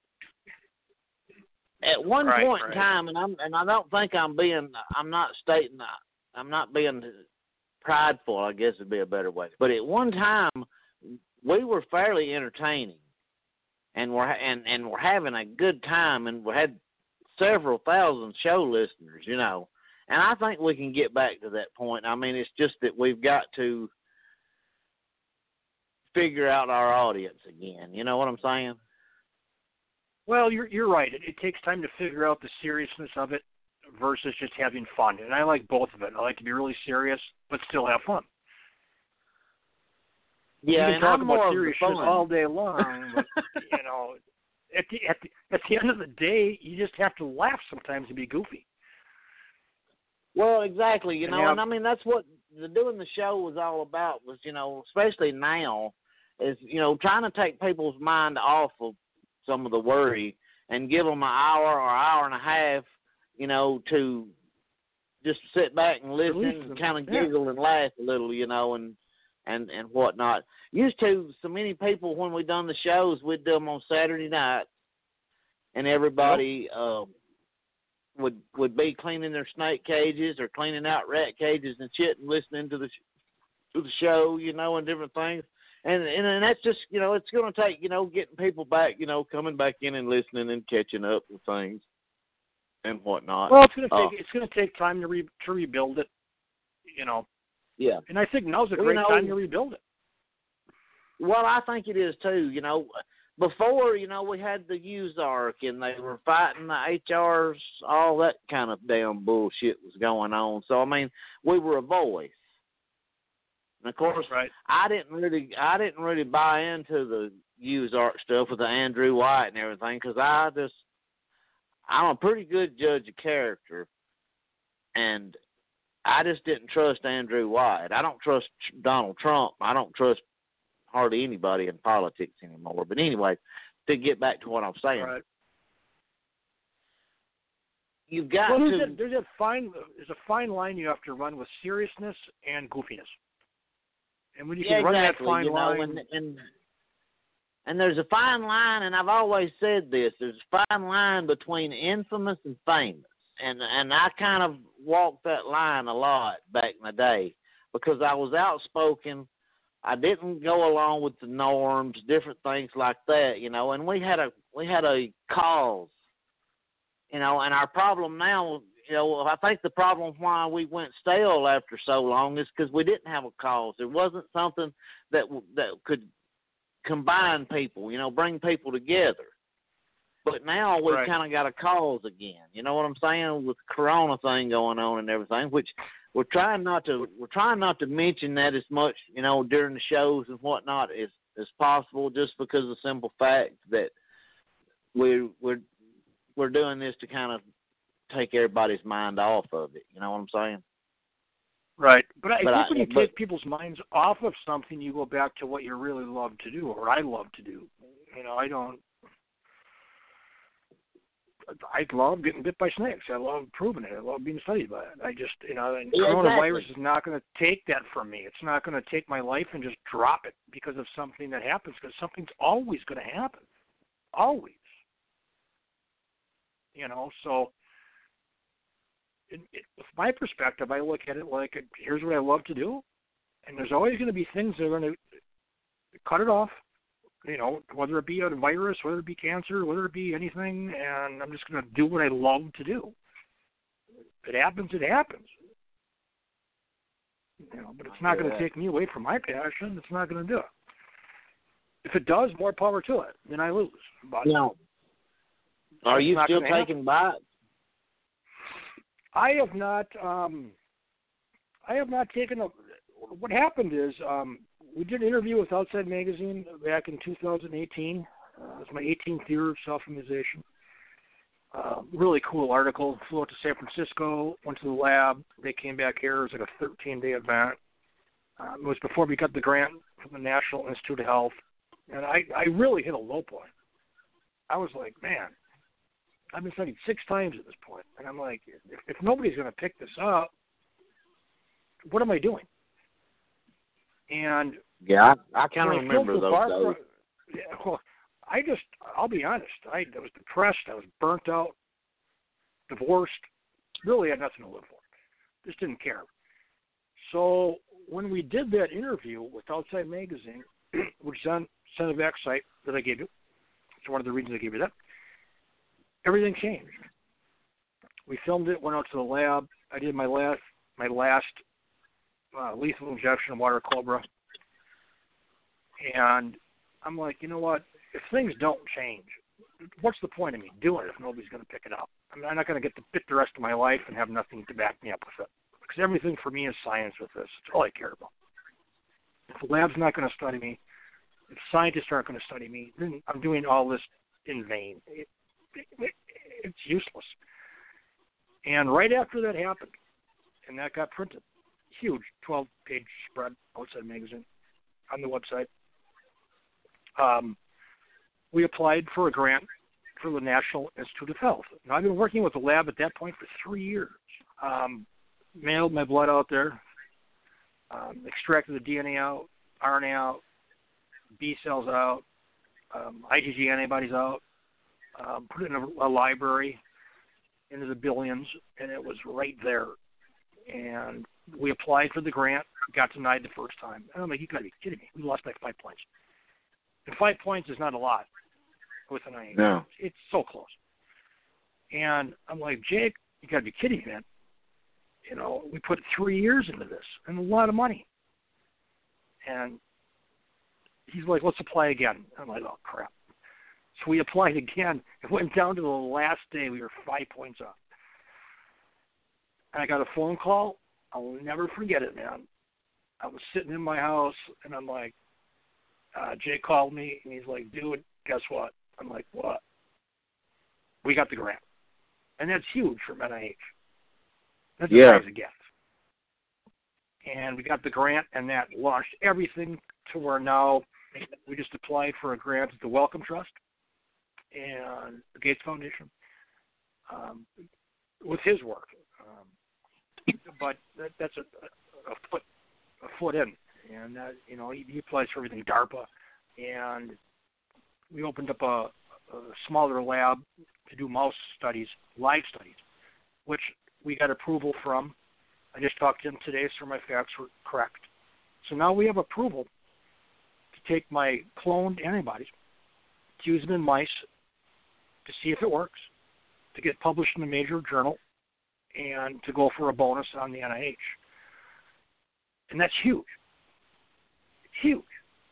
Speaker 3: at one
Speaker 4: right,
Speaker 3: point
Speaker 4: right.
Speaker 3: in time, and I'm and I don't think I'm being, I'm not stating, I'm not being prideful, I guess would be a better way. But at one time, we were fairly entertaining, and we're and, and we're having a good time, and we had several thousand show listeners, you know. And I think we can get back to that point. I mean, it's just that we've got to figure out our audience again. You know what I'm saying?
Speaker 4: Well, you're you're right. It, it takes time to figure out the seriousness of it versus just having fun. And I like both of it. I like to be really serious, but still have fun.
Speaker 3: Yeah,
Speaker 4: you can
Speaker 3: and
Speaker 4: talk
Speaker 3: I'm
Speaker 4: about
Speaker 3: more of the
Speaker 4: seriousness
Speaker 3: fun.
Speaker 4: all day long, but you know, at the at the at the end of the day, you just have to laugh sometimes and be goofy.
Speaker 3: Well, exactly. You
Speaker 4: And
Speaker 3: know,
Speaker 4: have,
Speaker 3: and I mean that's what the doing the show was all about. Was, you know, especially now, is, you know, trying to take people's mind off of some of the worry and give them an hour or hour and a half, you know, to just sit back and listen and kind of
Speaker 4: yeah.
Speaker 3: giggle and laugh a little, you know, and and and whatnot. Used to, so many people when we done the shows, we'd do them on Saturday night, and everybody yep. uh, would would be cleaning their snake cages or cleaning out rat cages and shit, and listening to the to the show, you know, and different things. And, and and that's just, you know, it's going to take, you know, getting people back, you know, coming back in and listening and catching up with things and whatnot.
Speaker 4: Well, it's going to take
Speaker 3: uh,
Speaker 4: it's going to take time to re, to rebuild it, you know.
Speaker 3: Yeah.
Speaker 4: And I think now's a
Speaker 3: well,
Speaker 4: great
Speaker 3: you know,
Speaker 4: time to rebuild it.
Speaker 3: Well, I think it is too. You know, before, you know, we had the Ozark and they were fighting the H Rs, all that kind of damn bullshit was going on. So I mean, we were a voice. And of course,
Speaker 4: right.
Speaker 3: I didn't really, I didn't really buy into the Ozark stuff with the Andrew White and everything, because I just, I'm a pretty good judge of character, and I just didn't trust Andrew White. I don't trust Donald Trump. I don't trust hardly anybody in politics anymore. But anyway, to get back to what I'm saying,
Speaker 4: Right.
Speaker 3: you've got
Speaker 4: well,
Speaker 3: to.
Speaker 4: There's a, there's a fine there's a fine line you have to run with seriousness and goofiness. And when you
Speaker 3: yeah,
Speaker 4: can run
Speaker 3: exactly,
Speaker 4: that fine
Speaker 3: you know,
Speaker 4: line,
Speaker 3: and, and and there's a fine line, and I've always said this: there's a fine line between infamous and famous, and and I kind of walked that line a lot back in the day because I was outspoken. I didn't go along with the norms, different things like that, you know. And we had a we had a cause, you know. And our problem now, you know, I think the problem why we went stale after so long is because we didn't have a cause. There wasn't something that that could combine people, you know, bring people together. But now we've
Speaker 4: right.
Speaker 3: kind of got a cause again. You know what I'm saying? With the Corona thing going on and everything, which we're trying not to we're trying not to mention that as much, you know, during the shows and whatnot as as possible, just because of the simple fact that we're we're we're doing this to kind of take everybody's mind off of it. You know what I'm saying?
Speaker 4: Right. But I
Speaker 3: but
Speaker 4: think
Speaker 3: I,
Speaker 4: when you
Speaker 3: but,
Speaker 4: take people's minds off of something, you go back to what you really love to do, or I love to do. You know, I don't. I love getting bit by snakes. I love proving it. I love being studied by it. I just, you know, and
Speaker 3: yeah,
Speaker 4: coronavirus
Speaker 3: exactly.
Speaker 4: is not going to take that from me. It's not going to take my life and just drop it because of something that happens, because something's always going to happen. Always. You know, so in, it, with my perspective, I look at it like, here's what I love to do, and there's always going to be things that are going to cut it off. You know, whether it be a virus, whether it be cancer, whether it be anything, and I'm just going to do what I love to do. If it happens, it happens. You know, but it's not going to take me away from my passion. It's not going to do it. If it does, more power to it. Then I lose. But
Speaker 3: now, are you still taking bites?
Speaker 4: I have not. Um, I have not taken a. What happened is. Um, We did an interview with Outside Magazine back in two thousand eighteen. Uh, it was my eighteenth year of self-immunization. Uh, really cool article. Flew out to San Francisco, went to the lab. They came back here. It was like a thirteen-day event. Um, it was before we got the grant from the National Institute of Health. And I, I really hit a low point. I was like, man, I've been studied six times at this point. And I'm like, if, if nobody's going to pick this up, what am I doing? And
Speaker 3: yeah, I, I kind of remember those
Speaker 4: days. Yeah, well, I just, I'll be honest, I, I was depressed, I was burnt out, divorced, really had nothing to live for. Just didn't care. So when we did that interview with Outside Magazine, which is on Sinovac site that I gave you, it's one of the reasons I gave you that, everything changed. We filmed it, went out to the lab. I did my last, my last uh, lethal injection of water cobra. And I'm like, you know what? If things don't change, what's the point of me doing it if nobody's going to pick it up? I mean, I'm not going to get to fit the rest of my life and have nothing to back me up with it. Because everything for me is science with this. It's all I care about. If the lab's not going to study me, if scientists aren't going to study me, then I'm doing all this in vain. It, it, it's useless. And right after that happened, and that got printed, huge twelve-page spread, Outside Magazine, on the website, um, we applied for a grant for the National Institute of Health. Now, I've been working with the lab at that point for three years. Um, mailed my blood out there, um, extracted the D N A out, R N A out, B cells out, um, I G G antibodies out, um, put it in a, a library into the billions, and it was right there. And we applied for the grant, got denied the first time. And I'm like, you got to be kidding me. We lost by five points. And five points is not a lot with an I A.
Speaker 3: No.
Speaker 4: It's so close. And I'm like, Jake, you got to be kidding me, man. You know, we put three years into this and a lot of money. And he's like, let's apply again. I'm like, oh, crap. So we applied again. It went down to the last day. We were five points off. And I got a phone call. I'll never forget it, man. I was sitting in my house, and I'm like, uh, Jake called me, and he's like, dude, guess what? I'm like, what? We got the grant. And that's huge for N I H. That's
Speaker 3: yeah.
Speaker 4: as it gets. And we got the grant, and that launched everything to where now We just applied for a grant at the Wellcome Trust and the Gates Foundation um, with his work. Um, but that, that's a, a foot a foot in, and uh, you know he, he applies for everything, DARPA, and we opened up a, a smaller lab to do mouse studies, live studies, which we got approval from. I just talked to him today, so my facts were correct. So now we have approval to take my cloned antibodies, to use them in mice, to see if it works, to get published in a major journal, and to go for a bonus on the N I H. And that's huge. Huge.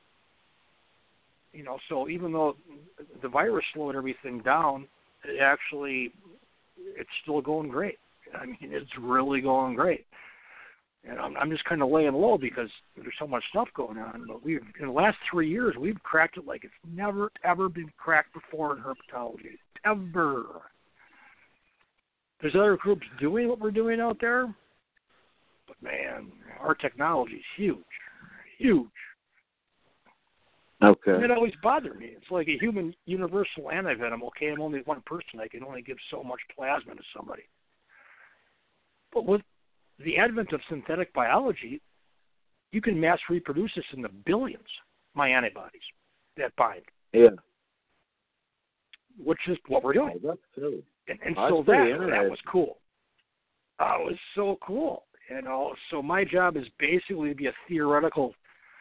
Speaker 4: You know, so even though the virus slowed everything down, it actually, it's still going great. I mean, it's really going great. And I'm, I'm just kind of laying low because there's so much stuff going on. But we, in the last three years, we've cracked it like it's never, ever been cracked before in herpetology. Ever. There's other groups doing what we're doing out there. But, man, our technology is huge. Huge.
Speaker 3: Okay.
Speaker 4: And it always bothered me. It's like a human universal antivenom. Okay, I'm only one person. I can only give so much plasma to somebody. But with the advent of synthetic biology, you can mass reproduce this in the billions, my antibodies that bind.
Speaker 3: Yeah.
Speaker 4: Which is what we're doing.
Speaker 3: Oh, that's silly.
Speaker 4: And, and
Speaker 3: That's
Speaker 4: so that,
Speaker 3: pretty
Speaker 4: that was cool. Oh, it was so cool. You know, so my job is basically to be a theoretical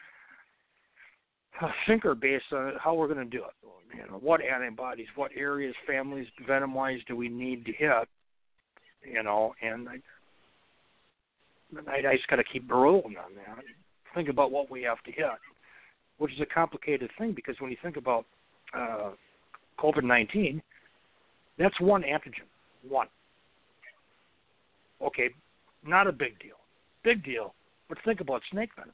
Speaker 4: uh, thinker based on how we're going to do it. You know, what antibodies, what areas, families, venom-wise do we need to hit? You know, and I, I, I just got to keep rolling on that. Think about what we have to hit, which is a complicated thing because when you think about uh, COVID nineteen, that's one antigen, one. Okay, not a big deal. Big deal, but think about snake venom.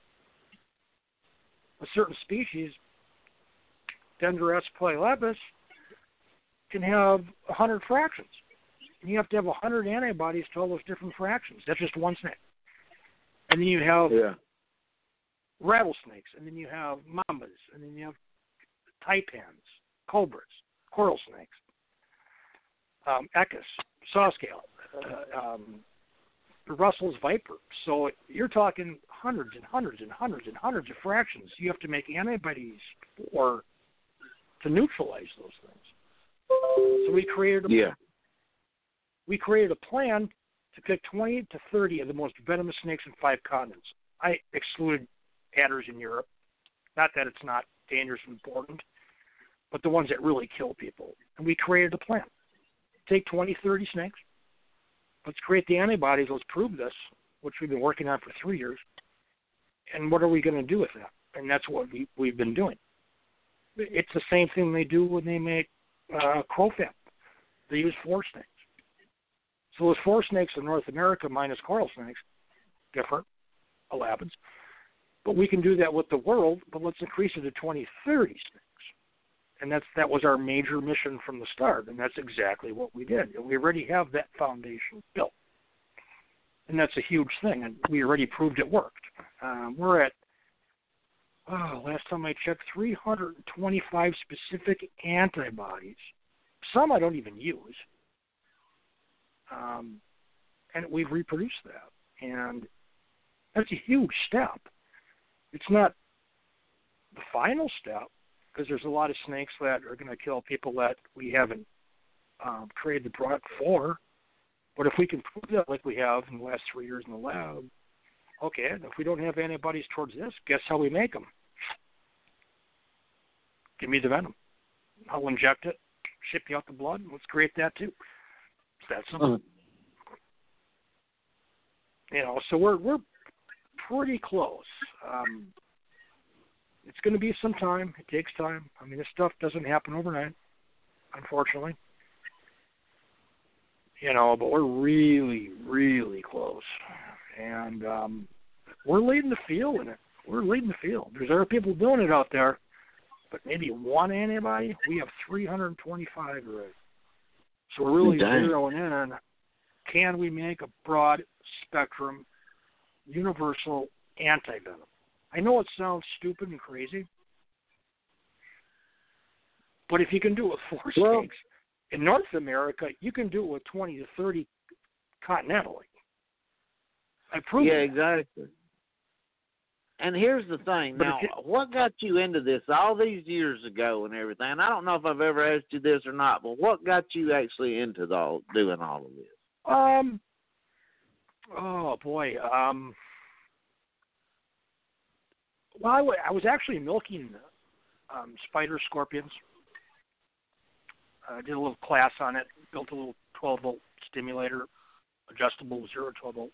Speaker 4: A certain species, Dendroaspis polylepis, can have one hundred fractions. And you have to have one hundred antibodies to all those different fractions. That's just one snake. And then you have
Speaker 3: yeah.
Speaker 4: rattlesnakes, and then you have mambas, and then you have taipans, cobras, coral snakes, um, echis, sawscale, uh, um, Russell's viper. So you're talking hundreds and hundreds and hundreds and hundreds of fractions. You have to make antibodies for to neutralize those things. So we created a
Speaker 3: yeah.
Speaker 4: we created a plan to pick twenty to thirty of the most venomous snakes in five continents. I excluded adders in Europe. Not that it's not dangerous and important, but the ones that really kill people. And we created a plan. Take twenty, thirty snakes. Let's create the antibodies. Let's prove this, which we've been working on for three years. And what are we going to do with that? And that's what we, we've been doing. It's the same thing they do when they make uh, crowfat. They use four snakes. So those four snakes in North America minus coral snakes, different, alabids. But we can do that with the world, but let's increase it to twenty, thirty snakes. And that's that was our major mission from the start, and that's exactly what we did. We already have that foundation built. And that's a huge thing, and we already proved it worked. Um, we're at, oh, last time I checked, three hundred twenty-five specific antibodies. Some I don't even use. Um, and we've reproduced that. And that's a huge step. It's not the final step, because there's a lot of snakes that are going to kill people that we haven't um, created the product for. But if we can prove that like we have in the last three years in the lab, okay, if we don't have antibodies towards this, guess how we make them? Give me the venom. I'll inject it, ship you out the blood, and let's create that too. It's that simple.
Speaker 3: Uh-huh.
Speaker 4: You know, so we're we're pretty close. Um, It's going to be some time. It takes time. I mean, this stuff doesn't happen overnight, unfortunately. You know, but we're really, really close. And um, we're leading the field in it. We're leading the field. There's other people doing it out there, but maybe one antibody. We have three hundred twenty-five already. So we're really
Speaker 3: Dang.
Speaker 4: zeroing in on, can we make a broad-spectrum, universal antivenom? I know it sounds stupid and crazy, But if you can do it with four
Speaker 3: Well,
Speaker 4: snakes in North America, you can do it with twenty to thirty continentally. I proved
Speaker 3: yeah,
Speaker 4: that.
Speaker 3: exactly. And here's the thing.
Speaker 4: But
Speaker 3: Now,
Speaker 4: you,
Speaker 3: what got you into this all these years ago and everything? And I don't know if I've ever asked you this or not, but what got you actually into the, all, doing all of this?
Speaker 4: Um, oh, boy. Um, well, I, w- I was actually milking um, spider scorpions. I uh, did a little class on it, built a little twelve-volt stimulator, adjustable zero to twelve volt.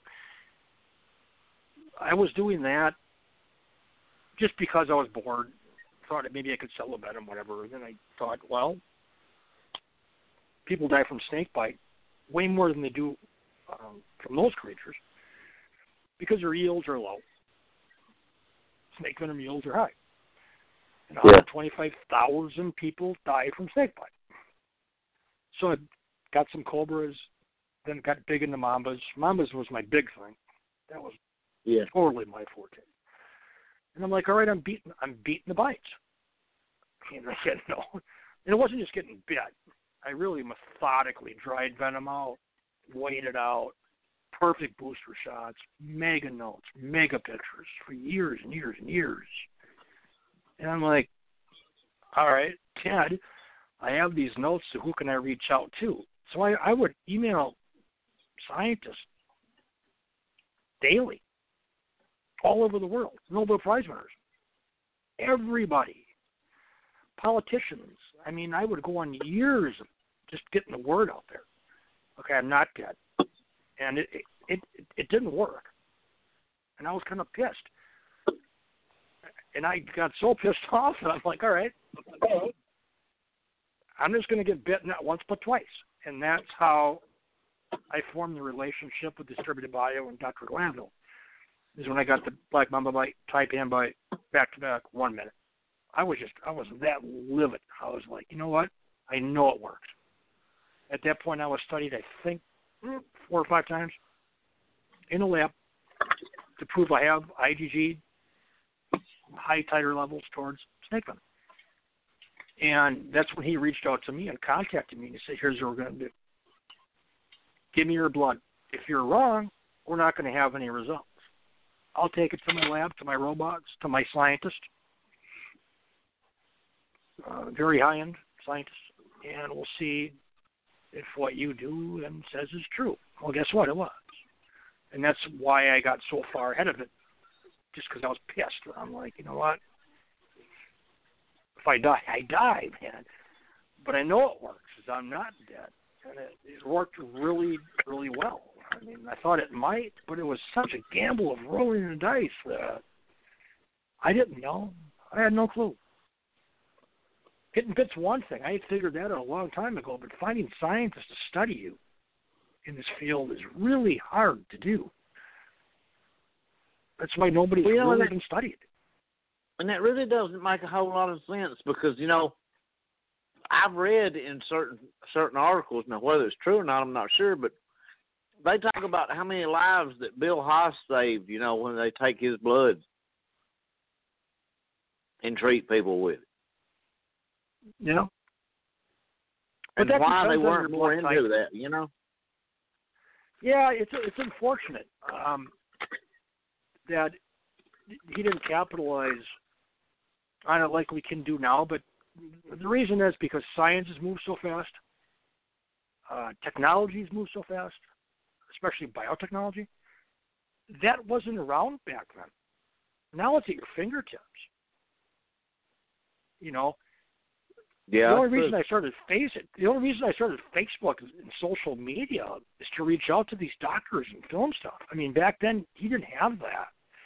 Speaker 4: I was doing that just because I was bored. Thought that maybe I could sell a venom, whatever. And then I thought, well, people die from snake bite way more than they do um, from those creatures because their yields are low. Snake venom yields are high. And one hundred twenty-five thousand people die from snake bite. So I got some cobras, then got big into mambas. Mambas was my big thing. That was
Speaker 3: Yeah.
Speaker 4: totally my forte. And I'm like, all right, I'm beating, I'm beating the bites. And I said no. And it wasn't just getting bit. I really methodically dried venom out, weighed it out, perfect booster shots, mega notes, mega pictures for years and years and years. And I'm like, all right, Ted, I have these notes, so who can I reach out to? So I, I would email scientists daily, all over the world, Nobel Prize winners, everybody, politicians. I mean, I would go on years of just getting the word out there. Okay, I'm not dead. And it it, it, it didn't work. And I was kind of pissed. And I got so pissed off that I'm like, all right, I'm just going to get bit not once but twice. And that's how I formed the relationship with Distributed Bio and Doctor Glanville. Is when I got the black mamba bite, taipan bite, back to back, one minute. I was just, I was that livid. I was like, you know what? I know it worked. At that point, I was studied, I think, four or five times in a lab to prove I have I G G, high titer levels towards snake venom. And that's when he reached out to me and contacted me and he said, here's what we're going to do. Give me your blood. If you're wrong, we're not going to have any results. I'll take it to my lab, to my robots, to my scientists, uh, very high-end scientists, and we'll see if what you do and says is true. Well, guess what? It was. And that's why I got so far ahead of it, just because I was pissed. I'm like, you know what? If I die, I die, man. But I know it works, because I'm not dead. And it, it worked really, really well. I mean, I thought it might, but it was such a gamble of rolling the dice that I didn't know. I had no clue. Getting bit's one thing. I had figured that out a long time ago, but finding scientists to study you in this field is really hard to do. That's why nobody's
Speaker 3: well, you know,
Speaker 4: really
Speaker 3: that,
Speaker 4: been studied.
Speaker 3: And that really doesn't make a whole lot of sense because, you know, I've read in certain certain articles, now whether it's true or not, I'm not sure, but they talk about how many lives that Bill Haas saved, you know, when they take his blood and treat people with it.
Speaker 4: Yeah.
Speaker 3: And
Speaker 4: but
Speaker 3: why they weren't more
Speaker 4: blood
Speaker 3: into
Speaker 4: type.
Speaker 3: that, you know?
Speaker 4: Yeah, it's it's unfortunate um, that he didn't capitalize on it like we can do now, but the reason is because science has moved so fast, uh, technology has moved so fast, especially biotechnology. That wasn't around back then. Now it's at your fingertips. You know,
Speaker 3: Yeah.
Speaker 4: the only reason I started face it, the only reason I started Facebook and social media is to reach out to these doctors and film stuff. I mean, back then he didn't have that.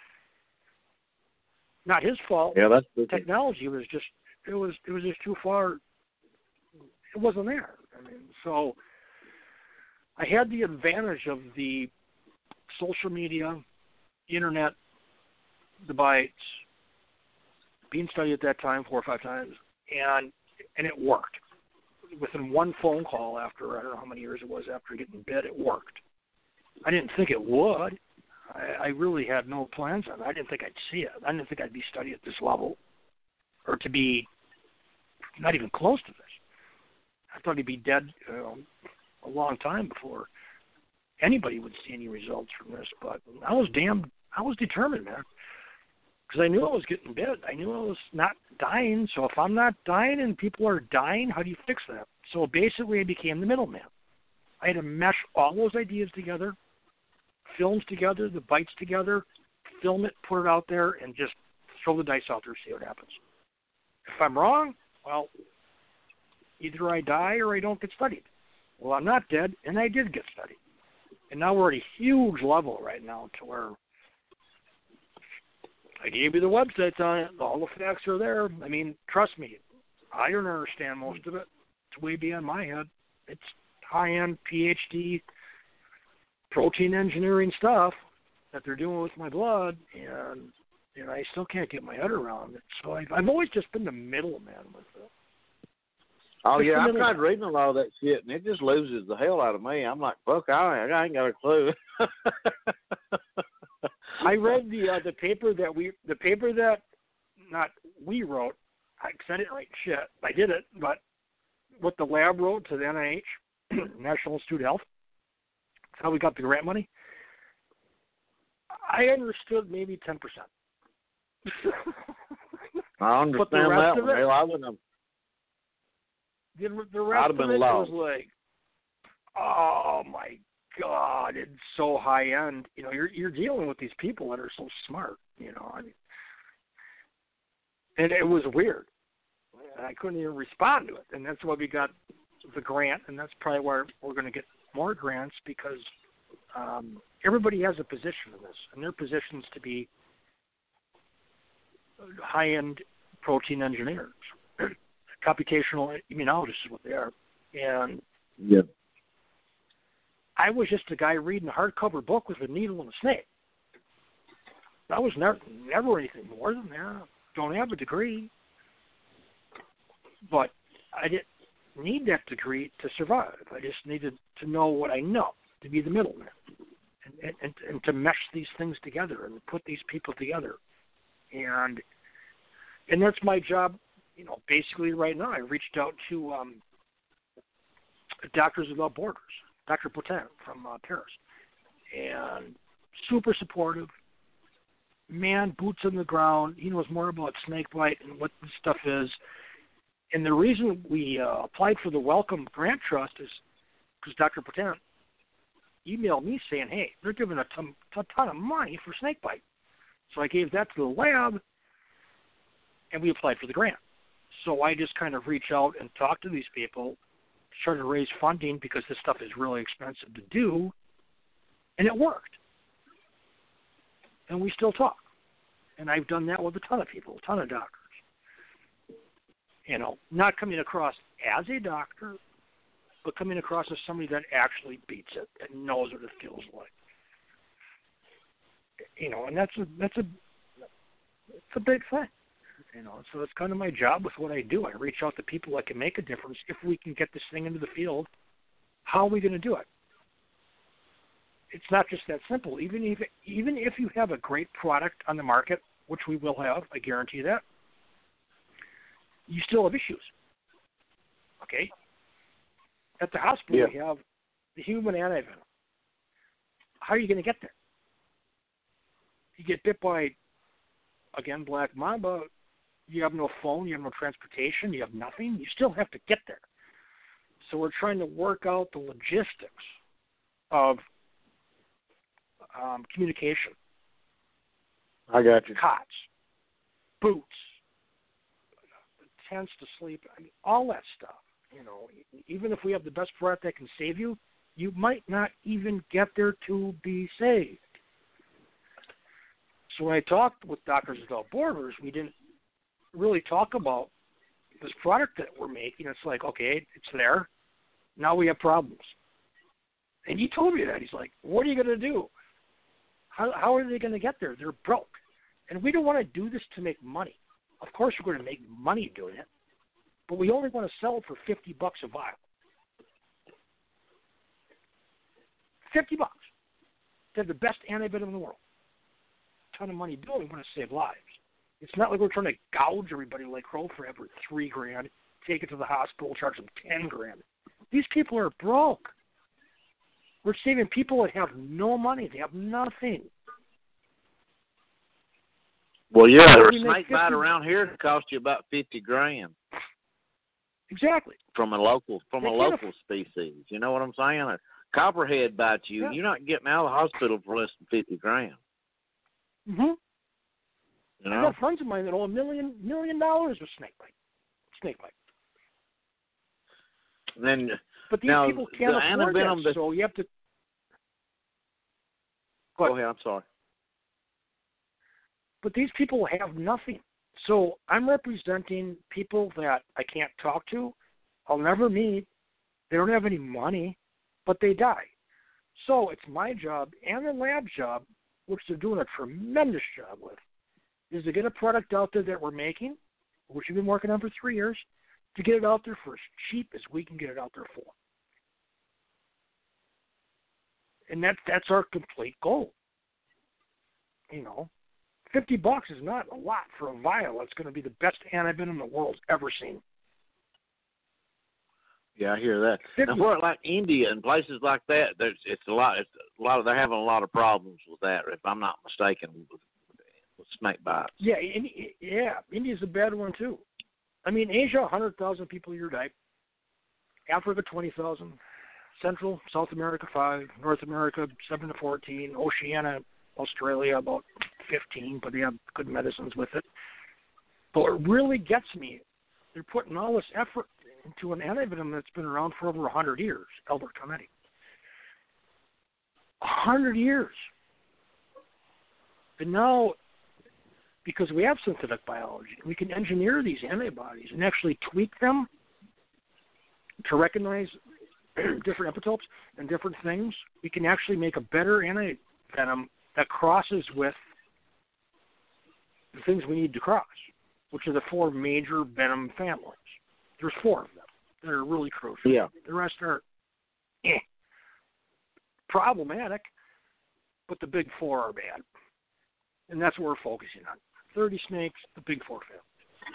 Speaker 4: Not his fault.
Speaker 3: Yeah, that's the
Speaker 4: technology was just it was it was just too far. It wasn't there. I mean, so I had the advantage of the social media, internet, the bites, being studied at that time four or five times, and and it worked. Within one phone call after, I don't know how many years it was after getting bit, it worked. I didn't think it would. I, I really had no plans on it. I didn't think I'd see it. I didn't think I'd be studied at this level or to be not even close to this. I thought he'd be dead uh, a long time before anybody would see any results from this. But I was damn, I was determined, man, because I knew I was getting bit. I knew I was not dying. So if I'm not dying and people are dying, how do you fix that? So basically, I became the middleman. I had to mesh all those ideas together, films together, the bites together, film it, put it out there, and just throw the dice out there, see what happens. If I'm wrong, well, either I die or I don't get studied. Well, I'm not dead, and I did get studied. And now we're at a huge level right now to where I gave you the websites on it. All the facts are there. I mean, trust me, I don't understand most of it. It's way beyond my head. It's high-end P H D protein engineering stuff that they're doing with my blood, and and I still can't get my head around it. So I've, I've always just been the middleman with it.
Speaker 3: Oh,
Speaker 4: just
Speaker 3: yeah, I've tried reading a lot of that shit, and it just loses the hell out of me. I'm like, fuck, I, I ain't got a clue.
Speaker 4: I read the uh, the paper that we, the paper that, not we wrote, because I didn't write shit. I did it, but what the lab wrote to the N I H, National Institute of Health, that's how we got the grant money. I understood maybe ten percent.
Speaker 3: I understand that one. Hell, I wouldn't have.
Speaker 4: The, the rest of it was like, oh my God, it's so high end. You know, you're you're dealing with these people that are so smart. You know, I mean, and it was weird. I couldn't even respond to it, and that's why we got the grant, and that's probably where we're going to get more grants, because um, everybody has a position in this, and their position is to be high-end protein engineers. Computational immunologists is what they are. And
Speaker 3: yep.
Speaker 4: I was just a guy reading a hardcover book with a needle and a snake. I was never, never anything more than that. Don't have a degree. But I didn't need that degree to survive. I just needed to know what I know, to be the middleman, and, and, and to mesh these things together and put these people together. And and that's my job, you know, basically right now. I reached out to um, Doctors Without Borders, Doctor Potin from uh, Paris, and super supportive. Man, boots on the ground. He knows more about snakebite and what this stuff is. And the reason we uh, applied for the Wellcome Grant Trust is because Doctor Potin emailed me saying, hey, they're giving a ton, a ton of money for snakebite. So I gave that to the lab, and we applied for the grant. So I just kind of reach out and talk to these people, try to raise funding because this stuff is really expensive to do, and it worked. And we still talk. And I've done that with a ton of people, a ton of doctors. You know, not coming across as a doctor, but coming across as somebody that actually beats it and knows what it feels like. You know, and that's a that's a it's a big thing. You know, so it's kind of my job with what I do. I reach out to people that can make a difference. If we can get this thing into the field, how are we going to do it? It's not just that simple. Even if even if you have a great product on the market, which we will have, I guarantee that, you still have issues. Okay? At the hospital, yeah. We have the human antivenom. How are you going to get there? You get bit by, again, black mamba, you have no phone, you have no transportation, you have nothing. You still have to get there. So we're trying to work out the logistics of um, communication.
Speaker 3: I got you.
Speaker 4: Cots, boots, tents to sleep, I mean, all that stuff. You know, even if we have the best product that can save you, you might not even get there to be saved. So when I talked with Doctors Without Borders, we didn't really talk about this product that we're making. It's like, okay, it's there. Now we have problems. And he told me that. He's like, what are you going to do? How, how are they going to get there? They're broke. And we don't want to do this to make money. Of course we're going to make money doing it, but we only want to sell it for fifty bucks a vial. fifty bucks. They have the best antivenom in the world. A ton of money doing. We want to save lives. It's not like we're trying to gouge everybody like crow for every three grand, take it to the hospital, charge them ten grand. These people are broke. We're saving people that have no money. They have nothing.
Speaker 3: Well, yeah, a
Speaker 4: We make
Speaker 3: snake bite
Speaker 4: fifty
Speaker 3: around here could cost you about fifty grand
Speaker 4: Exactly.
Speaker 3: from a local from
Speaker 4: They
Speaker 3: a
Speaker 4: can't
Speaker 3: local species. You know what I'm saying? A copperhead bites you,
Speaker 4: Yeah.
Speaker 3: you're not getting out of the hospital for less than fifty grand.
Speaker 4: Mm-hmm.
Speaker 3: You
Speaker 4: I
Speaker 3: know?
Speaker 4: got friends of mine that owe a million million dollars with snake bite. Snake bite.
Speaker 3: And then
Speaker 4: But these
Speaker 3: now,
Speaker 4: people can't
Speaker 3: the
Speaker 4: afford
Speaker 3: antivenom
Speaker 4: that,
Speaker 3: that-
Speaker 4: so you have to.
Speaker 3: Go
Speaker 4: Go
Speaker 3: ahead, I'm sorry.
Speaker 4: But these people have nothing. So I'm representing people that I can't talk to, I'll never meet. They don't have any money, but they die. So it's my job and the lab's job, which they're doing a tremendous job with, is to get a product out there that we're making, which we've been working on for three years, to get it out there for as cheap as we can get it out there for. And that, that's our complete goal. You know, fifty bucks is not a lot for a vial. It's going to be the best antivenom the world's ever seen.
Speaker 3: Yeah, I hear that.
Speaker 4: fifty
Speaker 3: Now, where like India and places like that, there's it's a lot. It's a lot of they're having a lot of problems with that. If I'm not mistaken, with, with snake bites.
Speaker 4: Yeah, in, yeah, India's a bad one too. I mean, Asia, one hundred thousand people a year die. Africa, twenty thousand. Central, South America, five. North America, seven to fourteen. Oceania, Australia, about fifteen, but they have good medicines with it. But what really gets me, they're putting all this effort into an antivenom that's been around for over one hundred years, Albert Cometti. one hundred years. And now, because we have synthetic biology, we can engineer these antibodies and actually tweak them to recognize different epitopes and different things. We can actually make a better antivenom that crosses with the things we need to cross, which are the four major venom families. There's four of them that are really crucial.
Speaker 3: Yeah.
Speaker 4: The rest are eh, problematic, but the big four are bad. And that's what we're focusing on. thirty snakes, the big four families.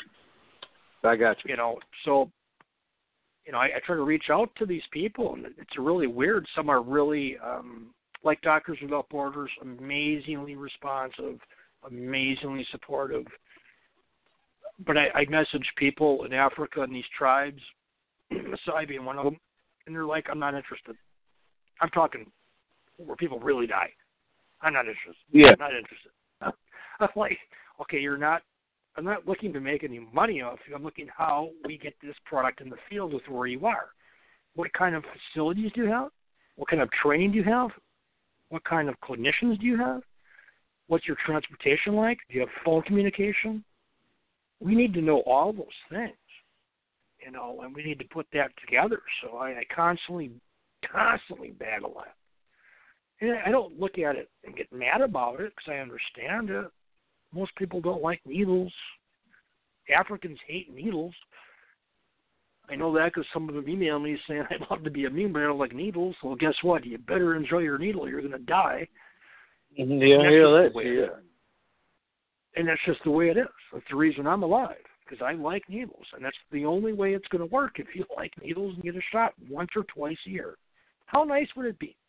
Speaker 3: I got you.
Speaker 4: You know, so, you know, I, I try to reach out to these people, and it's really weird. Some are really, um, like Doctors Without Borders, amazingly responsive, amazingly supportive. But I, I message people in Africa and these tribes, Maasai being one of them, and they're like, I'm not interested. I'm talking where people really die. I'm not interested.
Speaker 3: Yeah.
Speaker 4: I'm not interested. I'm like, okay, you're not, I'm not looking to make any money off you. I'm looking how we get this product in the field with where you are. What kind of facilities do you have? What kind of training do you have? What kind of clinicians do you have? What's your transportation like? Do you have phone communication? We need to know all those things, you know, and we need to put that together. So I, I constantly, constantly battle that. And I don't look at it and get mad about it because I understand it. Most people don't like needles. Africans hate needles. I know that because some of them email me saying, I'd love to be immune, but I don't like needles. Well, guess what? You better enjoy your needle. You're going to die.
Speaker 3: Yeah,
Speaker 4: And
Speaker 3: yeah,
Speaker 4: that's
Speaker 3: that's
Speaker 4: just the way it
Speaker 3: yeah.
Speaker 4: is. And that's just the way it is. That's the reason I'm alive, because I like needles. And that's the only way it's going to work if you like needles and get a shot once or twice a year. How nice would it be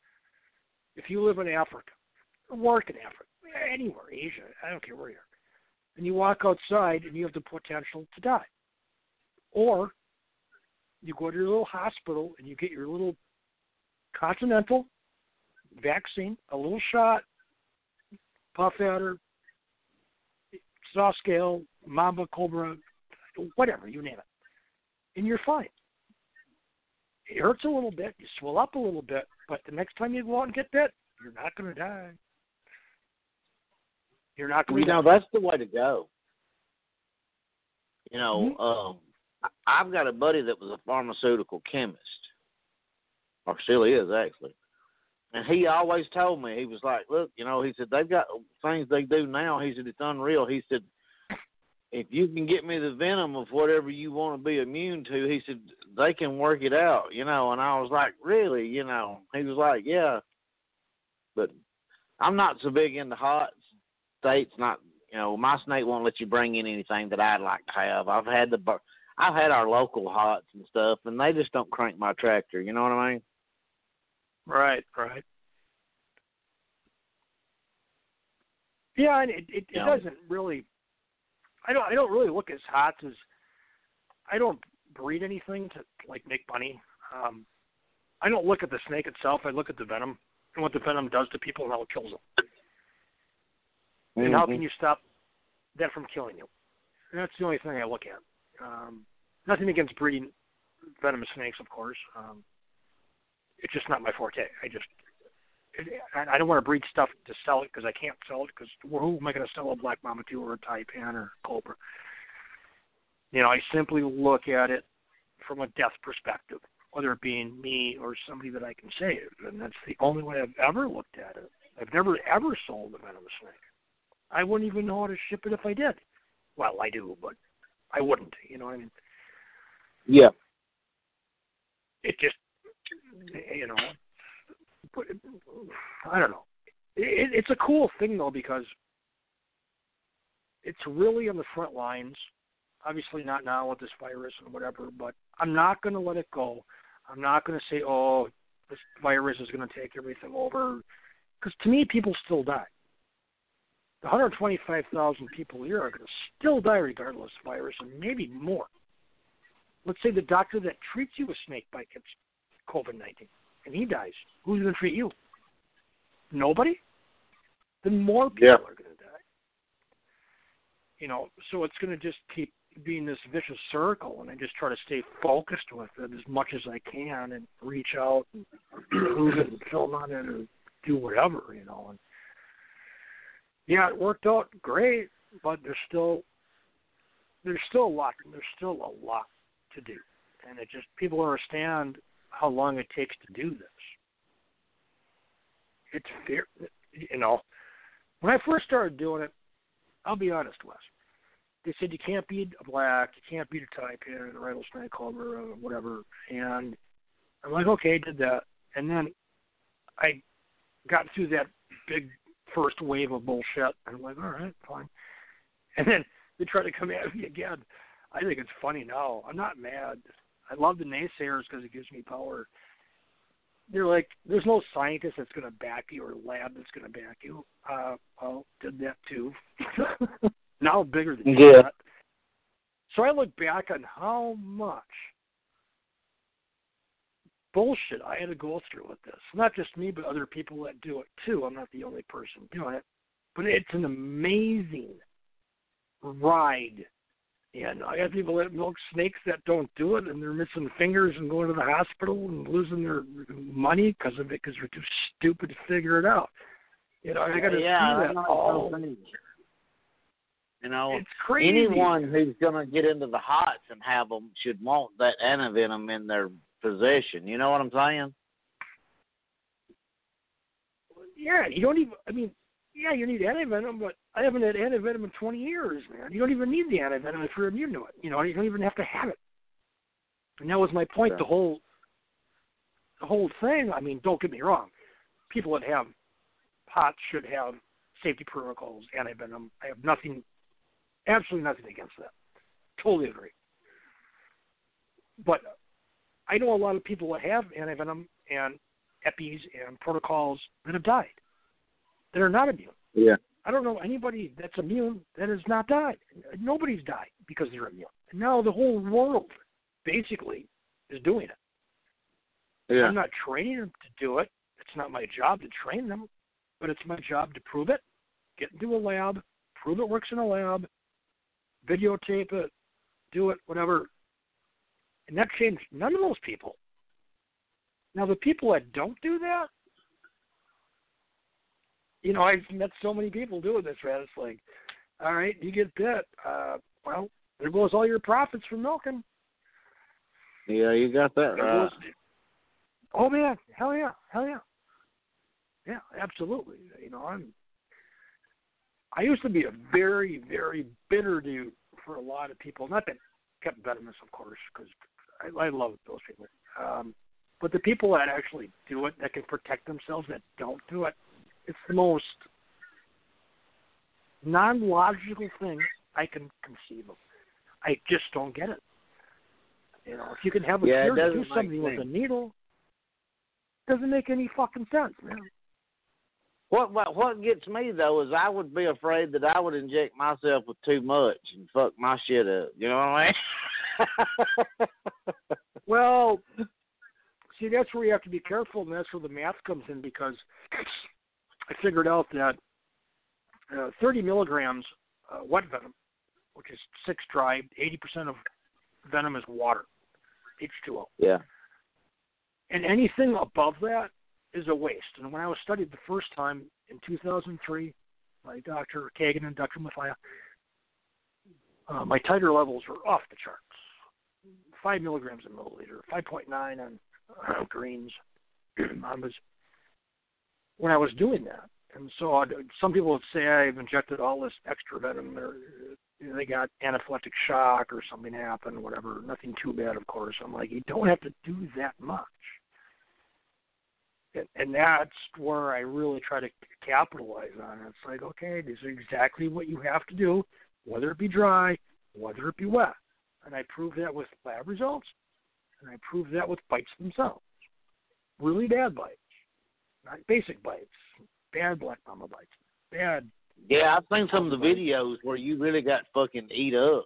Speaker 4: if you live in Africa, or work in Africa, anywhere, Asia, I don't care where you are, and you walk outside and you have the potential to die? Or you go to your little hospital and you get your little continental vaccine, a little shot, puff adder, saw scale, mamba, cobra, whatever, you name it, and you're fine. It hurts a little bit, you swell up a little bit, but the next time you go out and get bit, you're not going to die. You're not going
Speaker 3: You
Speaker 4: to
Speaker 3: know,
Speaker 4: die.
Speaker 3: that's the way to go. You know,
Speaker 4: Mm-hmm.
Speaker 3: um, I've got a buddy that was a pharmaceutical chemist, or still is actually, and he always told me, he was like, look, you know, he said, they've got things they do now. He said, it's unreal. He said, if you can get me the venom of whatever you want to be immune to, he said, they can work it out, you know. And I was like, really? You know, he was like, yeah. But I'm not so big into hot states. Not, you know, my snake won't let you bring in anything that I'd like to have. I've had the, I've had our local hots and stuff, and they just don't crank my tractor. You know what I mean?
Speaker 4: Right, right. Yeah, and it it, it
Speaker 3: Yeah.
Speaker 4: doesn't really. I don't I don't really look at hots as. I don't breed anything to like make money. Um, I don't look at the snake itself. I look at the venom and what the venom does to people and how it kills them.
Speaker 3: Mm-hmm.
Speaker 4: And how can you stop that from killing you? And that's the only thing I look at. Um, nothing against breeding venomous snakes, of course. Um, it's just not my forte. I just, it, I don't want to breed stuff to sell it because I can't sell it because who am I going to sell a black mama to or a taipan or cobra? You know, I simply look at it from a death perspective, whether it being me or somebody that I can save. And that's the only way I've ever looked at it. I've never, ever sold a venomous snake. I wouldn't even know how to ship it if I did. Well, I do, but I wouldn't. You know what I mean?
Speaker 3: Yeah.
Speaker 4: It just, you know, but I don't know. It, it's a cool thing, though, because it's really on the front lines. Obviously not now with this virus and whatever, but I'm not going to let it go. I'm not going to say, oh, this virus is going to take everything over. Because to me, people still die. The one hundred twenty-five thousand people a year are going to still die regardless of virus, and maybe more. Let's say the doctor that treats you with snake bite gets COVID nineteen, and he dies. Who's going to treat you? Nobody? Then more people
Speaker 3: Yeah.
Speaker 4: are going to die. You know, so it's going to just keep being this vicious circle, and I just try to stay focused with it as much as I can and reach out and prove it and film on it or do whatever, you know. And yeah, it worked out great, but there's still there's still a lot there's still a lot to do, and it just people don't understand how long it takes to do this. It's fair, you know. When I first started doing it, I'll be honest, Wes. They said you can't beat a black, you can't beat a taipan, a rattlesnake, cobra, or whatever. And I'm like, okay, I did that. And then I got through that big first wave of bullshit. And I'm like, all right, fine. And then they try to come at me again. I think it's funny now. I'm not mad. I love the naysayers because it gives me power. They're like, there's no scientist that's going to back you or lab that's going to back you. Uh, well, did that too. Now bigger than
Speaker 3: Yeah.
Speaker 4: that. So I look back on how much bullshit I had to go through with this. Not just me, but other people that do it too. I'm not the only person doing it. But it's an amazing ride. And I have people that milk snakes that don't do it, and they're missing fingers and going to the hospital and losing their money because of it, because they're too stupid to figure it out. You know, I got to
Speaker 3: yeah,
Speaker 4: see that all.
Speaker 3: You know,
Speaker 4: it's crazy.
Speaker 3: Anyone who's going to get into the hots and have them should want that antivenom in their possession. You know what I'm saying?
Speaker 4: Yeah, you don't even, I mean, yeah, you need antivenom, but I haven't had antivenom in twenty years, man. You don't even need the antivenom if you're immune to it. You know, you don't even have to have it. And that was my point,
Speaker 3: Yeah.
Speaker 4: the whole the whole thing. I mean, don't get me wrong. People that have POTS should have safety protocols, antivenom. I have nothing, absolutely nothing against that. Totally agree. But I know a lot of people that have antivenom and EPIs and protocols that have died, that are not immune.
Speaker 3: Yeah.
Speaker 4: I don't know anybody that's immune that has not died. Nobody's died because they're immune. And now the whole world basically is doing it.
Speaker 3: Yeah.
Speaker 4: I'm not training them to do it. It's not my job to train them, but it's my job to prove it, get into a lab, prove it works in a lab, videotape it, do it, whatever. And that changed none of those people. Now, the people that don't do that, you know, I've met so many people doing this, man. It's like, all right, you get bit. Uh, well, there goes all your profits from milking.
Speaker 3: Yeah, you got that
Speaker 4: There
Speaker 3: right.
Speaker 4: goes, oh, man, hell yeah, hell yeah. Yeah, absolutely. You know, I'm, I used to be a very, very bitter dude for a lot of people. Not that kept venomous, of course, because I, I love those people. Um, but the people that actually do it, that can protect themselves, that don't do it, it's the most non-logical thing I can conceive of. I just don't get it. You know, if you can have a
Speaker 3: yeah,
Speaker 4: cure to do
Speaker 3: make
Speaker 4: something
Speaker 3: sense.
Speaker 4: with a needle, doesn't make any fucking sense, man.
Speaker 3: What, what what gets me though is I would be afraid that I would inject myself with too much and fuck my shit up. You know what I mean?
Speaker 4: Well, see, that's where you have to be careful, and that's where the math comes in, because I figured out that uh, thirty milligrams uh, wet venom, which is six dry, eighty percent of venom is water, H two O.
Speaker 3: Yeah.
Speaker 4: And anything above that is a waste. And when I was studied the first time in two thousand three by Doctor Kagan and Doctor Mathia, uh, my titer levels were off the charts. Five milligrams a milliliter, five point nine on uh, greens. I was when I was doing that, and so I'd, some people would say I've injected all this extra venom, or you know, they got anaphylactic shock, or something happened, whatever. Nothing too bad, of course. I'm like, you don't have to do that much. And, and that's where I really try to capitalize on it. It's like, okay, this is exactly what you have to do, whether it be dry, whether it be wet. And I proved that with lab results, and I proved that with bites themselves. Really bad bites, not basic bites, bad black mamba bites, bad.
Speaker 3: Yeah, I've seen some of the videos where you really got fucking eat up.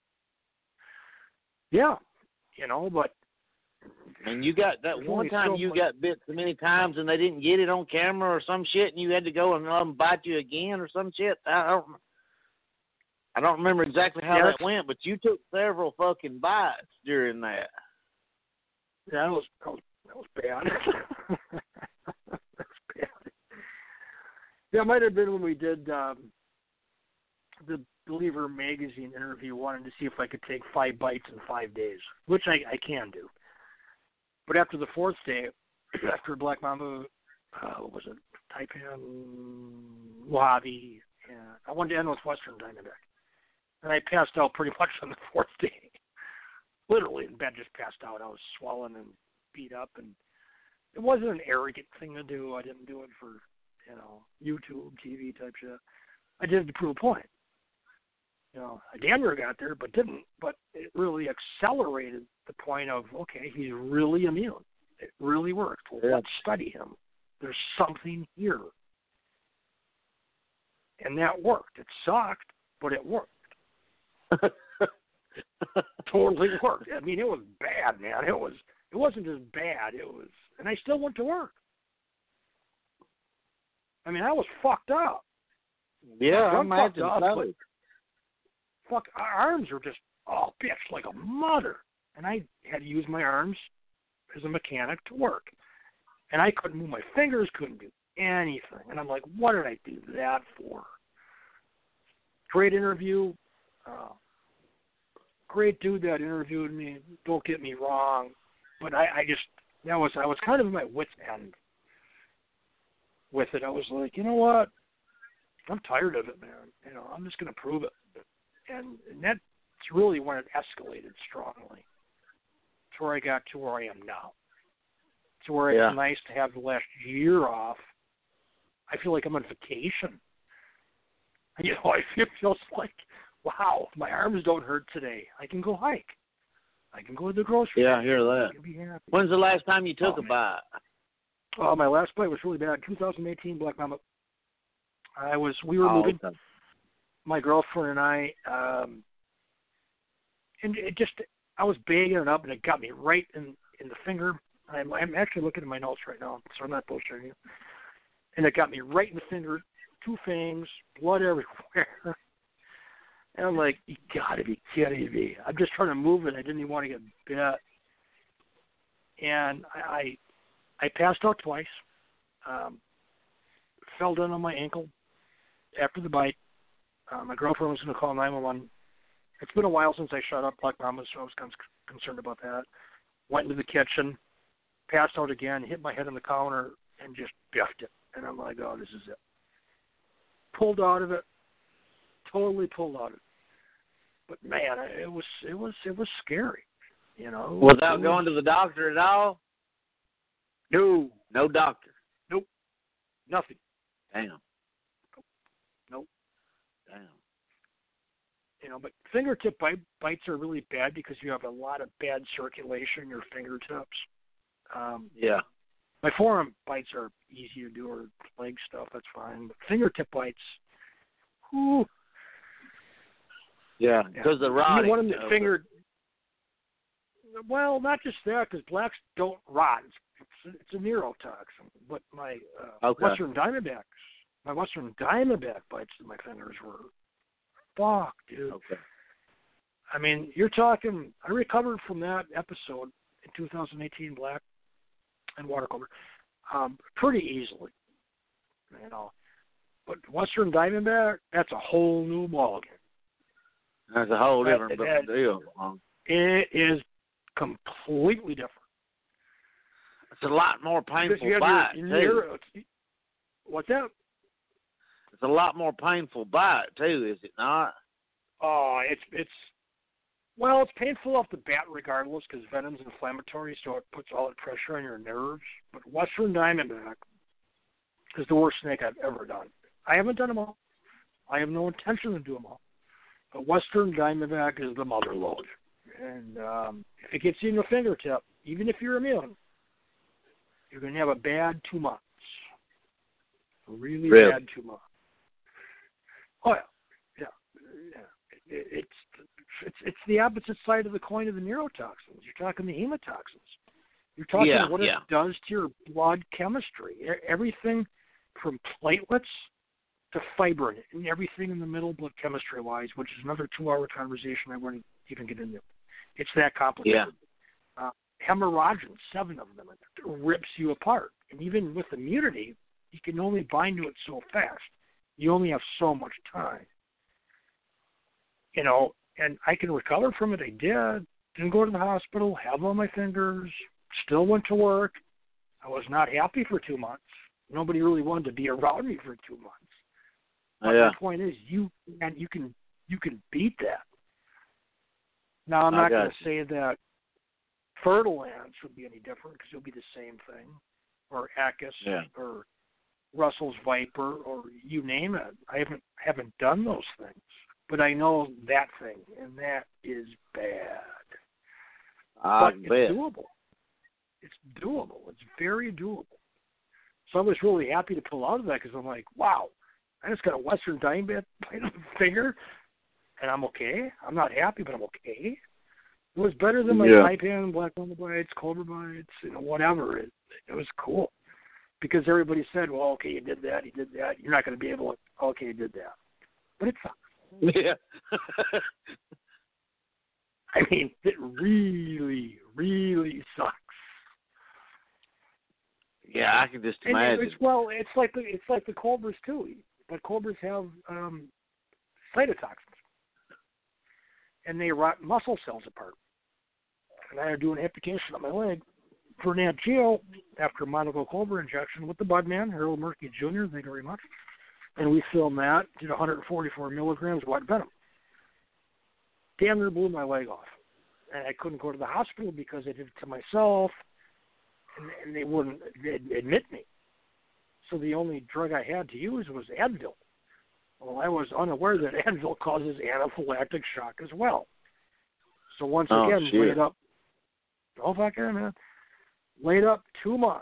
Speaker 4: Yeah, you know, but.
Speaker 3: And you got that one time you got bit so many times and they didn't get it on camera or some shit, and you had to go and let them bite you again or some shit. I don't, I don't remember exactly how
Speaker 4: yes.
Speaker 3: that went, but you took several fucking bites during that.
Speaker 4: Yeah, that was that was, that was bad. That was bad. Yeah, it might have been when we did um, the Believer magazine interview, wanting to see if I could take five bites in five days, which I, I can do. But after the fourth day, after Black Mamba, uh, what was it, Taipan, Mojave, yeah, I wanted to end with Western Diamondback. And I passed out pretty much on the fourth day. Literally, in bed, just passed out. I was swollen and beat up, and it wasn't an arrogant thing to do. I didn't do it for, you know, YouTube, T V type shit. I did it to prove a point. You know, I damn near got there, but didn't. But it really accelerated the point of, okay, he's really immune. It really worked. Well,
Speaker 3: yeah.
Speaker 4: Let's study him. There's something here. And that worked. It sucked, but it worked. Totally worked. I mean, it was bad, man. It was. It wasn't just bad. It was, and I still went to work. I mean, I was fucked up.
Speaker 3: Yeah,
Speaker 4: I'm
Speaker 3: I imagine
Speaker 4: fucked up,
Speaker 3: so.
Speaker 4: but fuck, our arms were just, oh, bitch, like a mother. And I had to use my arms as a mechanic to work. And I couldn't move my fingers, couldn't do anything. And I'm like, what did I do that for? Great interview. Uh, great dude that interviewed me. Don't get me wrong. But I, I just, that was, I was kind of at my wit's end with it. I was like, you know what? I'm tired of it, man. You know, I'm just going to prove it. And, and that's really when it escalated strongly to where I got to where I am now. To where
Speaker 3: yeah.
Speaker 4: it's nice to have the last year off. I feel like I'm on vacation. You know, I feel feels like, wow, my arms don't hurt today. I can go hike. I can go to the grocery store.
Speaker 3: Yeah, I hear that.
Speaker 4: I can be happy.
Speaker 3: When's the last time you took
Speaker 4: oh,
Speaker 3: a bite?
Speaker 4: Oh, my last bite was really bad. twenty eighteen Black Mamba. I was, we were
Speaker 3: oh,
Speaker 4: moving,
Speaker 3: okay.
Speaker 4: my girlfriend and I, um, and it just, I was bagging it up, and it got me right in, in the finger. I'm, I'm actually looking at my notes right now, so I'm not bullshitting you. And it got me right in the finger, two fangs, blood everywhere. And I'm like, you gotta be kidding me. I'm just trying to move it. I didn't even want to get bit. And I, I, I passed out twice. Um, fell down on my ankle after the bite. Uh, my girlfriend was going to call nine one one. It's been a while since I shot up Black Mamba, so I was kind of concerned about that. Went into the kitchen, passed out again, hit my head on the counter, and just biffed it. And I'm like, oh, this is it. Pulled out of it. Totally pulled out of it. But man, it was it was it was scary, you know.
Speaker 3: Without
Speaker 4: was,
Speaker 3: going to the doctor at all?
Speaker 4: No,
Speaker 3: no doctor.
Speaker 4: Nope, nothing.
Speaker 3: Damn.
Speaker 4: Nope.
Speaker 3: Damn.
Speaker 4: you know, but fingertip bite, bites are really bad because you have a lot of bad circulation in your fingertips. Um,
Speaker 3: Yeah.
Speaker 4: My forearm bites are easy to do, or leg stuff, that's fine. But fingertip bites, whoo.
Speaker 3: Yeah, because
Speaker 4: yeah.
Speaker 3: the rotting.
Speaker 4: You want them
Speaker 3: you know,
Speaker 4: fingered. Well, not just that, because blacks don't rot. It's, it's a neurotoxin. But my uh,
Speaker 3: Okay.
Speaker 4: Western Diamondbacks, my Western Diamondback bites in my fingers were, fuck, dude.
Speaker 3: Okay.
Speaker 4: I mean, you're talking, I recovered from that episode in two thousand eighteen, black and water cobra, um, pretty easily, you know. But Western Diamondback, that's a whole new ballgame.
Speaker 3: That's a whole
Speaker 4: That-
Speaker 3: different
Speaker 4: that-
Speaker 3: deal. Um,
Speaker 4: It is completely different.
Speaker 3: It's a lot more
Speaker 4: Because
Speaker 3: painful
Speaker 4: you have
Speaker 3: bite,
Speaker 4: your,
Speaker 3: too.
Speaker 4: your, what's that?
Speaker 3: It's a lot more painful bite, too, is it not?
Speaker 4: Oh, it's it's well, it's painful off the bat regardless because venom's inflammatory, so it puts all that pressure on your nerves. But Western Diamondback is the worst snake I've ever done. I haven't done them all. I have no intention of doing them all. But Western Diamondback is the mother lode, and um, if it gets you in the fingertip, even if you're immune, you're going to have a bad two months. A really,
Speaker 3: Really?
Speaker 4: bad two months. Oh yeah, yeah, yeah. It, it's it's it's the opposite side of the coin of the neurotoxins. You're talking the hemotoxins. You're talking
Speaker 3: Yeah,
Speaker 4: what
Speaker 3: yeah.
Speaker 4: it does to your blood chemistry. E- Everything from platelets to fibrin, and everything in the middle, blood chemistry-wise, which is another two-hour conversation I wouldn't even get into. It's that complicated.
Speaker 3: Yeah.
Speaker 4: Uh, hemorrhagin, seven of them, it rips you apart. And even with immunity, you can only bind to it so fast. You only have so much time. You know, and I can recover from it. I did. Didn't go to the hospital, have on my fingers, still went to work. I was not happy for two months. Nobody really wanted to be around me for two months. But
Speaker 3: Yeah.
Speaker 4: my point is, you and you can you can beat that. Now, I'm
Speaker 3: I
Speaker 4: not
Speaker 3: got
Speaker 4: going to say that Fertilance would be any different because it'll be the same thing, or Acus,
Speaker 3: Yeah.
Speaker 4: or Russell's Viper, or you name it. I haven't haven't done those things, but I know that thing, and that is bad.
Speaker 3: I
Speaker 4: but it's
Speaker 3: bet.
Speaker 4: doable. It's doable. It's very doable. So I was really happy to pull out of that because I'm like, wow, I just got a Western Diamondback bite on the finger, and I'm okay. I'm not happy, but I'm okay. It was better than my
Speaker 3: Yeah.
Speaker 4: Taipan, Black Mamba bites, Cobra bites, you know, whatever. It, it was cool because everybody said, well, okay, you did that, you did that. You're not going to be able to, okay, you did that. But it sucks.
Speaker 3: Yeah.
Speaker 4: I mean, it really, really sucks.
Speaker 3: Yeah, I can just
Speaker 4: And
Speaker 3: imagine.
Speaker 4: it's, well, it's like the it's like the cobras too, but cobras have um, cytotoxins, and they rot muscle cells apart. And I had to do an amputation on my leg for Nat Geo after a monocle cobra injection with the Budman, Harold Murphy Junior Thank you very much. And we filmed that, did one hundred forty-four milligrams white venom. Damn near blew my leg off, and I couldn't go to the hospital because I did it to myself. And they wouldn't admit me. So the only drug I had to use was Advil. Well, I was unaware that Advil causes anaphylactic shock as well. So once
Speaker 3: Oh,
Speaker 4: again,
Speaker 3: shit.
Speaker 4: laid up, oh, fuck yeah, man, laid up two months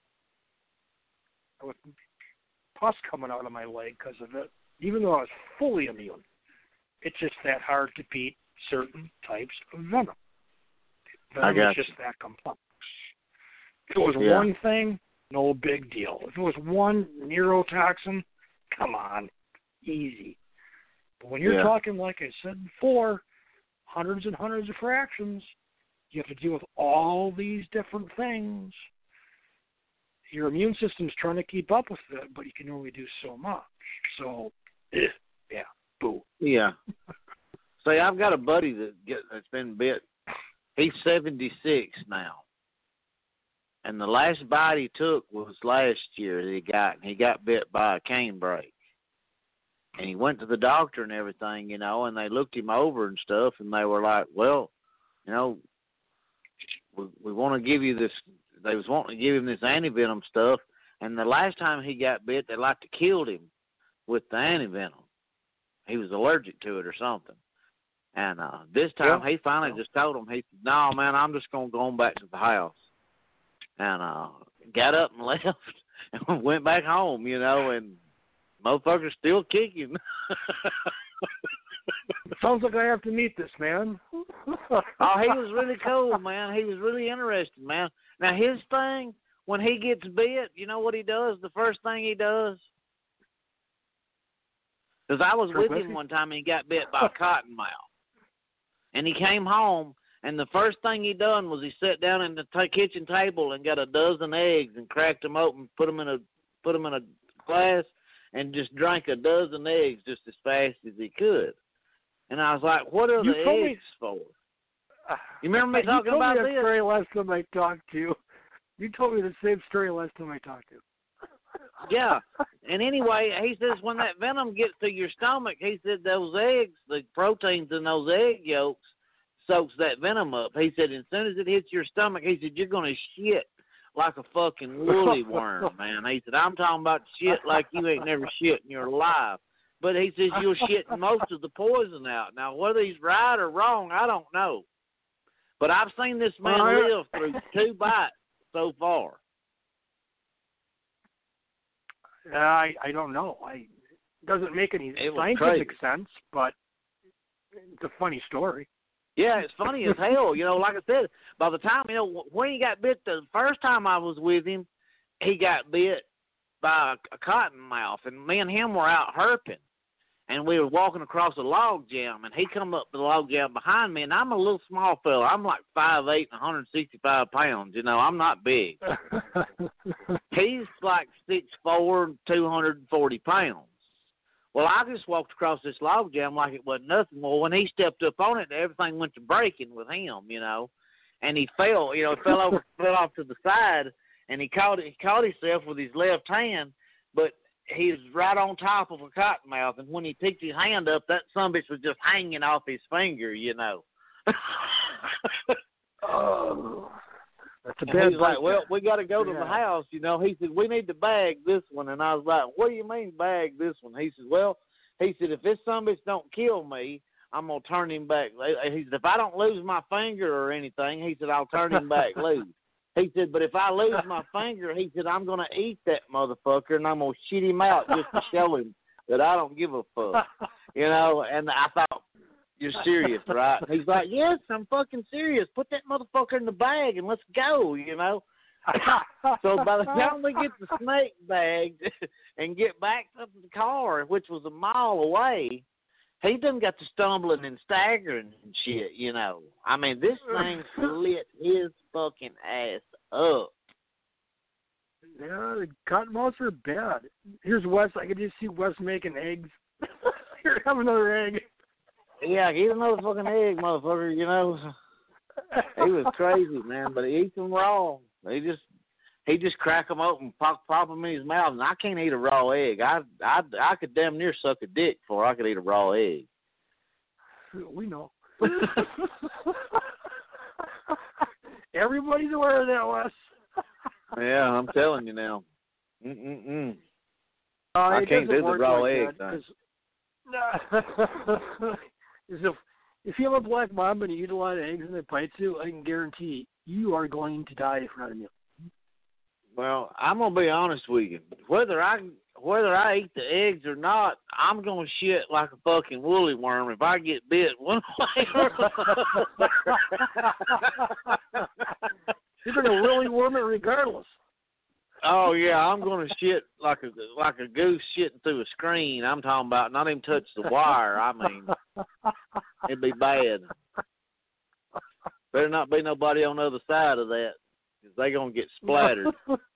Speaker 4: with pus coming out of my leg because of it, even though I was fully immune. It's just that hard to beat certain types of venom. Venom
Speaker 3: I got
Speaker 4: is just
Speaker 3: you.
Speaker 4: that complex. If it was
Speaker 3: Yeah.
Speaker 4: one thing, no big deal. If it was one neurotoxin, come on, easy. But when you're
Speaker 3: Yeah.
Speaker 4: talking, like I said before, hundreds and hundreds of fractions, you have to deal with all these different things. Your immune system's trying to keep up with it, but you can only do so much. So, eh, yeah, boo.
Speaker 3: Yeah. See, I've got a buddy that get, that's been bit. He's seventy-six now. And the last bite he took was last year that he got. And he got bit by a cane brake. And he went to the doctor and everything, you know, and they looked him over and stuff, and they were like, well, you know, we, we want to give you this. They was wanting to give him this antivenom stuff. And the last time he got bit, they like to killed him with the antivenom. He was allergic to it or something. And uh, this time
Speaker 4: yeah.
Speaker 3: he finally
Speaker 4: yeah.
Speaker 3: just told him, he said, no, man, I'm just going to go on back to the house. And uh, got up and left and went back home, you know, and motherfucker's still kicking.
Speaker 4: Sounds like I have to meet this man.
Speaker 3: Oh, he was really cool, man. He was really interested, man. Now, his thing, when he gets bit, you know what he does? The first thing he does? Because I was with him one time and he got bit by a cottonmouth. And he came home, and the first thing he done was he sat down at the t- kitchen table and got a dozen eggs and cracked them open, put them in a put them in a glass, and just drank a dozen eggs just as fast as he could. And I was like, "What are
Speaker 4: you
Speaker 3: the
Speaker 4: told
Speaker 3: eggs
Speaker 4: me,
Speaker 3: for?" You remember me
Speaker 4: you
Speaker 3: talking
Speaker 4: told
Speaker 3: about
Speaker 4: me that
Speaker 3: this?
Speaker 4: story last time I talked to you. You told me the same story last time I talked to you.
Speaker 3: Yeah. And anyway, he says when that venom gets to your stomach, he said those eggs, the proteins in those egg yolks, soaks that venom up. He said as soon as it hits your stomach, he said you're going to shit like a fucking woolly worm, man. He said, I'm talking about shit like you ain't never shit in your life. But he says you'll shit most of the poison out. Now, whether he's right or wrong, I don't know. But I've seen this man live through two bites so far.
Speaker 4: Uh, I I don't know. I it doesn't make any scientific
Speaker 3: crazy.
Speaker 4: sense, but it's a funny story.
Speaker 3: Yeah, it's funny as hell. You know, like I said, by the time, you know, when he got bit the first time I was with him, he got bit by a, a cottonmouth, and me and him were out herping. And we were walking across a log jam, and he come up the log jam behind me, and I'm a little small fella. I'm like five eight and one hundred sixty-five pounds. You know, I'm not big. He's like six four, two hundred forty pounds. Well, I just walked across this log jam like it wasn't nothing. Well, when he stepped up on it, everything went to breaking with him, you know. And he fell, you know, fell over, fell off to the side, and he caught he caught himself with his left hand, but he was right on top of a cottonmouth, and when he picked his hand up, that sumbitch was just hanging off his finger, you know.
Speaker 4: Oh, that's a
Speaker 3: and
Speaker 4: bad.
Speaker 3: He's like, well, we got to go to
Speaker 4: yeah.
Speaker 3: the house, you know. He said, we need to bag this one, and I was like, what do you mean bag this one? He said, well, he said, if this sumbitch don't kill me, I'm gonna turn him back. He said, if I don't lose my finger or anything, he said, I'll turn him back loose. He said, but if I lose my finger, he said, I'm going to eat that motherfucker, and I'm going to shit him out just to show him that I don't give a fuck. You know, and I thought, you're serious, right? He's like, yes, I'm fucking serious. Put that motherfucker in the bag and let's go, you know. So by the time we get the snake bagged and get back up to the car, which was a mile away, he done got to stumbling and staggering and shit, you know. I mean, this thing lit his fucking ass up.
Speaker 4: Yeah, the cottonmouths are bad. Here's Wes. I could just see Wes making eggs. Here, have another egg.
Speaker 3: Yeah, eat another fucking egg, motherfucker, you know. He was crazy, man, but he eats them raw. He just he just crack them open, pop pop them in his mouth, and I can't eat a raw egg. I I I could damn near suck a dick before I could eat a raw egg.
Speaker 4: We know. Everybody's aware of that, Wes.
Speaker 3: Yeah, I'm telling you now. Mm mm mm.
Speaker 4: Uh,
Speaker 3: I can't do the raw
Speaker 4: like
Speaker 3: egg
Speaker 4: that,
Speaker 3: thing.
Speaker 4: if if you have a black mom and you eat a lot of eggs and they bite you, I can guarantee you are going to die if not a meal.
Speaker 3: Well, I'm gonna be honest with you. Whether I whether I eat the eggs or not, I'm gonna shit like a fucking woolly worm if I get bit one way or another.
Speaker 4: You're gonna woolly worm it regardless.
Speaker 3: Oh yeah, I'm gonna shit like a like a goose shitting through a screen. I'm talking about not even touch the wire. I mean, it'd be bad. Better not be nobody on the other side of that, because they gonna get splattered.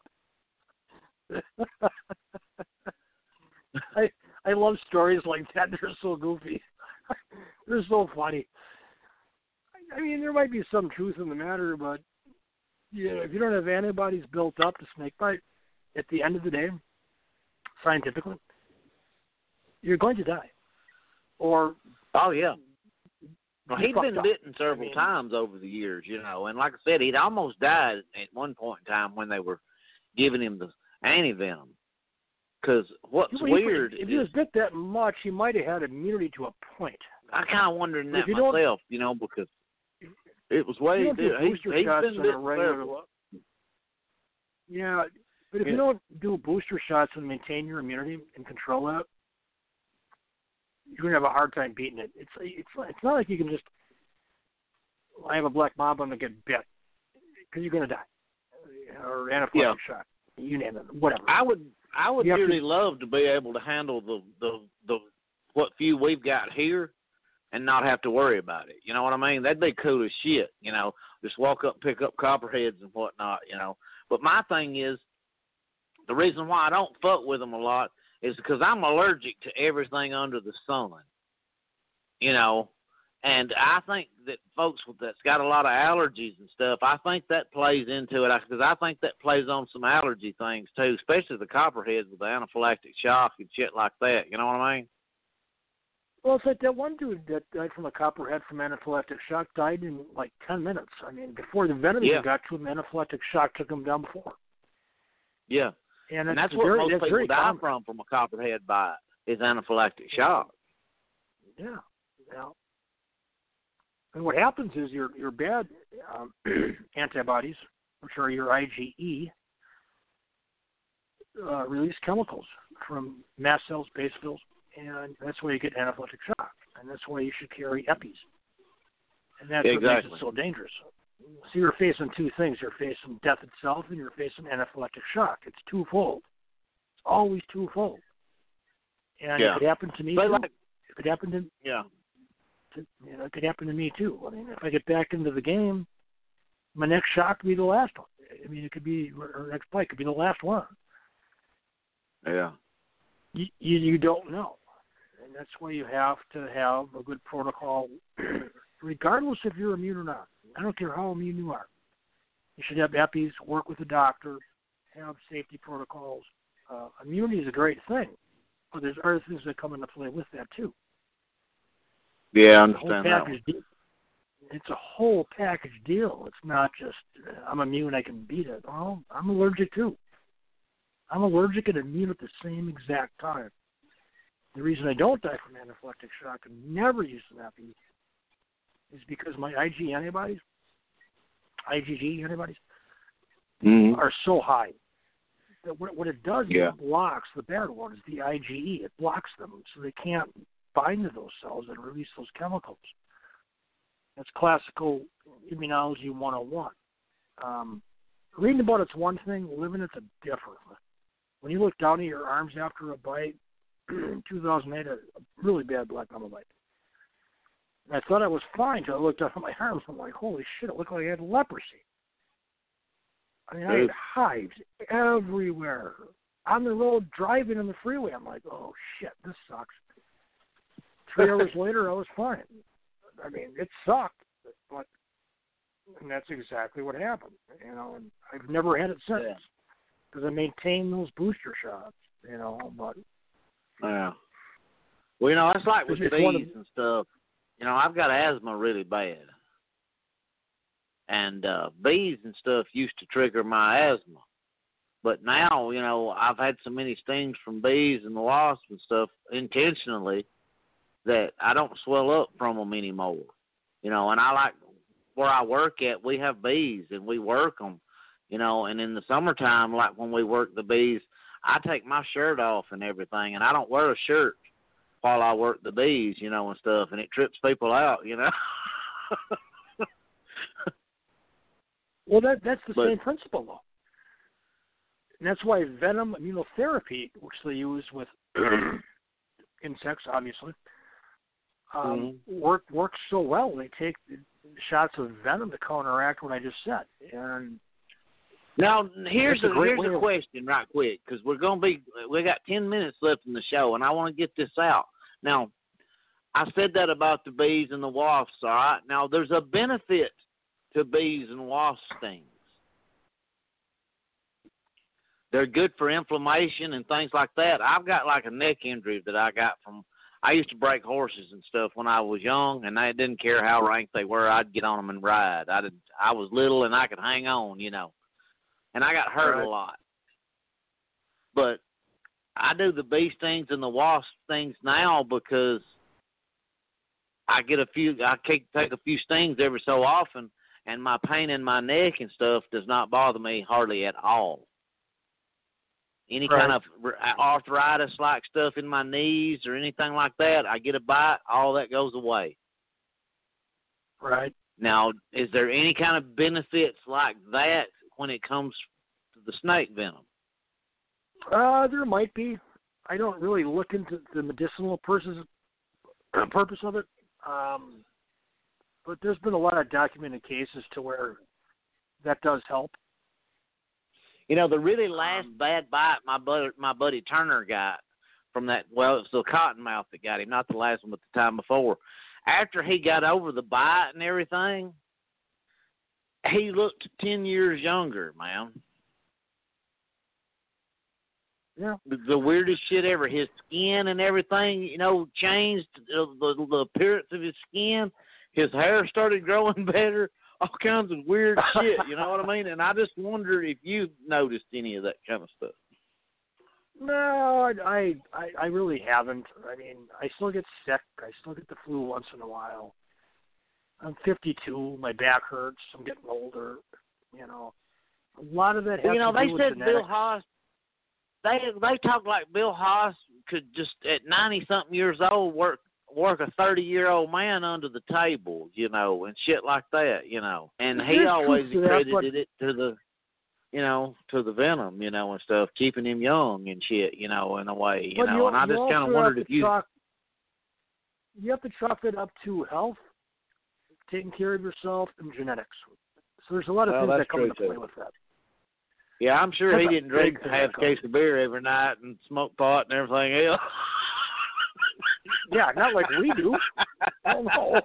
Speaker 4: I I love stories like that. They're so goofy. They're so funny. I mean, there might be some truth in the matter, but you know, if you don't have antibodies built up to snakebite, at the end of the day, scientifically, you're going to die. Or
Speaker 3: oh yeah. Well, he'd been
Speaker 4: up.
Speaker 3: bitten several
Speaker 4: I mean,
Speaker 3: times over the years, you know, and like I said, he'd almost died at one point in time when they were giving him the antivenom. Because what's
Speaker 4: well,
Speaker 3: weird
Speaker 4: if
Speaker 3: is...
Speaker 4: he was bit that much, he might have had immunity to a point.
Speaker 3: I kind of wondering that
Speaker 4: you
Speaker 3: myself, you know, because it was way...
Speaker 4: You don't do
Speaker 3: he,
Speaker 4: booster
Speaker 3: he's
Speaker 4: shots
Speaker 3: been
Speaker 4: on
Speaker 3: bit
Speaker 4: a regular...
Speaker 3: several.
Speaker 4: Yeah, but if
Speaker 3: Yeah.
Speaker 4: you don't do booster shots and maintain your immunity and control that, you're going to have a hard time beating it. It's it's it's not like you can just... I have a black mamba, I'm going to get bit. Because you're going to die. Or anaphylactic
Speaker 3: Yeah.
Speaker 4: shock. You name it. Whatever.
Speaker 3: I would I would
Speaker 4: You have
Speaker 3: really
Speaker 4: to-
Speaker 3: love to be able to handle the, the, the what few we've got here and not have to worry about it. You know what I mean? That'd be cool as shit, you know. Just walk up, pick up copperheads and whatnot, you know. But my thing is, the reason why I don't fuck with them a lot is because I'm allergic to everything under the sun, you know. And I think that folks that's got a lot of allergies and stuff, I think that plays into it because I think that plays on some allergy things too, especially the copperheads with the anaphylactic shock and shit like that. You know what I mean?
Speaker 4: Well, it's like that one dude that died from a copperhead from anaphylactic shock died in like ten minutes. I mean, before the venom
Speaker 3: Yeah.
Speaker 4: even got to him, anaphylactic shock took him down before.
Speaker 3: Yeah.
Speaker 4: And,
Speaker 3: And that's
Speaker 4: it's
Speaker 3: what
Speaker 4: very,
Speaker 3: most
Speaker 4: that's
Speaker 3: people
Speaker 4: very
Speaker 3: die
Speaker 4: common.
Speaker 3: from from a copperhead bite is anaphylactic shock.
Speaker 4: Yeah. Yeah. And what happens is your your bad um, antibodies, which are your IgE, uh, release chemicals from mast cells, basophils, and that's why you get anaphylactic shock. And that's why you should carry EPIs. And that's what
Speaker 3: Exactly.
Speaker 4: makes it so dangerous. So you're facing two things. You're facing death itself, and you're facing anaphylactic shock. It's twofold. It's always twofold. And
Speaker 3: Yeah.
Speaker 4: if it happened to me,
Speaker 3: But
Speaker 4: too,
Speaker 3: like-
Speaker 4: if it happened to
Speaker 3: Yeah.
Speaker 4: to, you know, it could happen to me too. I mean, if I get back into the game, my next shot could be the last one. I mean, it could be, or next fight could be the last one.
Speaker 3: Yeah.
Speaker 4: You, you, you don't know. And that's why you have to have a good protocol, regardless if you're immune or not. I don't care how immune you are. You should have EPIs, work with a doctor, have safety protocols. Uh, immunity is a great thing, but there's other things that come into play with that too.
Speaker 3: Yeah, I
Speaker 4: The whole
Speaker 3: understand that one.
Speaker 4: package deal. It's a whole package deal. It's not just uh, I'm immune, I can beat it. Well, I'm allergic too. I'm allergic and immune at the same exact time. The reason I don't die from anaphylactic shock and never use an epi is because my IgE antibodies, IgG antibodies,
Speaker 3: Mm-hmm.
Speaker 4: are so high that what, what it does
Speaker 3: Yeah.
Speaker 4: is it blocks the bad ones, the IgE. It blocks them so they can't bind to those cells and release those chemicals. That's classical immunology one oh one. Um, reading about it's one thing, living it's a different. When you look down at your arms after a bite, two thousand eight, a really bad black mamba bite. And I thought I was fine until I looked up at my arms. I'm like, holy shit, it looked like I had leprosy. I mean, I had hives everywhere. On the road, driving on the freeway, I'm like, oh shit, this sucks. Three hours later, I was fine. I mean, it sucked, but and that's exactly what happened. You know, and I've never had it since because I maintain those booster shots. You know, but
Speaker 3: Yeah. Well, you know, it's like with
Speaker 4: It's
Speaker 3: bees
Speaker 4: one of-
Speaker 3: and stuff. You know, I've got asthma really bad. And uh, bees and stuff used to trigger my asthma. But now, you know, I've had so many stings from bees and wasps and stuff intentionally that I don't swell up from them anymore. You know, and I like where I work at, we have bees and we work them, you know, and in the summertime, like when we work the bees, I take my shirt off and everything, and I don't wear a shirt while I work the bees, you know, and stuff, and it trips people out, you know.
Speaker 4: well, that that's the
Speaker 3: But-
Speaker 4: same principle, though. And that's why venom immunotherapy, which they use with insects, obviously, um,
Speaker 3: Mhm.
Speaker 4: work works so well. They take shots of venom to counteract what I just said, and
Speaker 3: Now, here's
Speaker 4: That's
Speaker 3: a,
Speaker 4: a great
Speaker 3: here's
Speaker 4: way
Speaker 3: a
Speaker 4: of-
Speaker 3: question right quick, because we're going to be, we got ten minutes left in the show, and I want to get this out. Now, I said that about the bees and the wasps, all right? Now, there's a benefit to bees and wasp stings. They're good for inflammation and things like that. I've got like a neck injury that I got from, I used to break horses and stuff when I was young, and I didn't care how rank they were. I'd get on them and ride. I did. I was little, and I could hang on, you know. And I got hurt
Speaker 4: Right.
Speaker 3: a lot. But I do the bee stings and the wasp stings now because I get a few. I take take a few stings every so often, and my pain in my neck and stuff does not bother me hardly at all. Any
Speaker 4: right.
Speaker 3: kind of arthritis-like stuff in my knees or anything like that, I get a bite, all that goes away.
Speaker 4: Right.
Speaker 3: Now, is there any kind of benefits like that when it comes to the snake venom?
Speaker 4: Uh, there might be. I don't really look into the medicinal purpose purpose of it, um, but there's been a lot of documented cases to where that does help.
Speaker 3: You know, the really last um, bad bite my buddy, my buddy Turner got from that, well, it was the cottonmouth that got him, not the last one, but the time before. After he got over the bite and everything, he looked ten years younger, man.
Speaker 4: Yeah.
Speaker 3: The, the weirdest shit ever. His skin and everything, you know, changed. The, the, the appearance of his skin. His hair started growing better. All kinds of weird shit, you know what I mean? And I just wondered if you noticed any of that kind of stuff.
Speaker 4: No, I, I, I really haven't. I mean, I still get sick. I still get the flu once in a while. I'm fifty-two. My back hurts. I'm getting older. You know, a lot of that has
Speaker 3: you know,
Speaker 4: to
Speaker 3: they
Speaker 4: do with
Speaker 3: said
Speaker 4: genetics.
Speaker 3: Bill Haas. They they talk like Bill Haas could just at ninety something years old work work a thirty year old man under the table, you know, and shit like that, you know. And he
Speaker 4: There's
Speaker 3: always
Speaker 4: truth to that,
Speaker 3: credited
Speaker 4: but...
Speaker 3: it to the, you know, to the venom, you know, and stuff, keeping him young and shit, you know, in a way, you
Speaker 4: but
Speaker 3: know.
Speaker 4: You,
Speaker 3: and I
Speaker 4: you
Speaker 3: just kind of wondered if you.
Speaker 4: Chalk, you have to chalk it up to health, taking care of yourself, and genetics. So there's a lot of
Speaker 3: well,
Speaker 4: things that come into
Speaker 3: too.
Speaker 4: play with that.
Speaker 3: Yeah, I'm sure
Speaker 4: That's
Speaker 3: he didn't drink half a case of beer every night and smoke pot and everything else.
Speaker 4: Yeah, not like we do. Oh, no.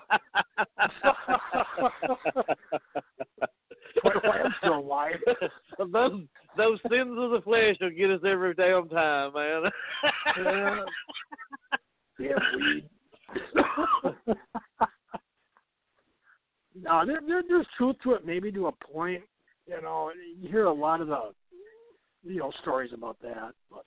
Speaker 4: That's why I'm still alive.
Speaker 3: those, those sins of the flesh will get us every damn time, man.
Speaker 4: Yeah. Yeah, weed. No, there, there, there's truth to it, maybe to a point. You know, you hear a lot of the, you know, stories about that. But,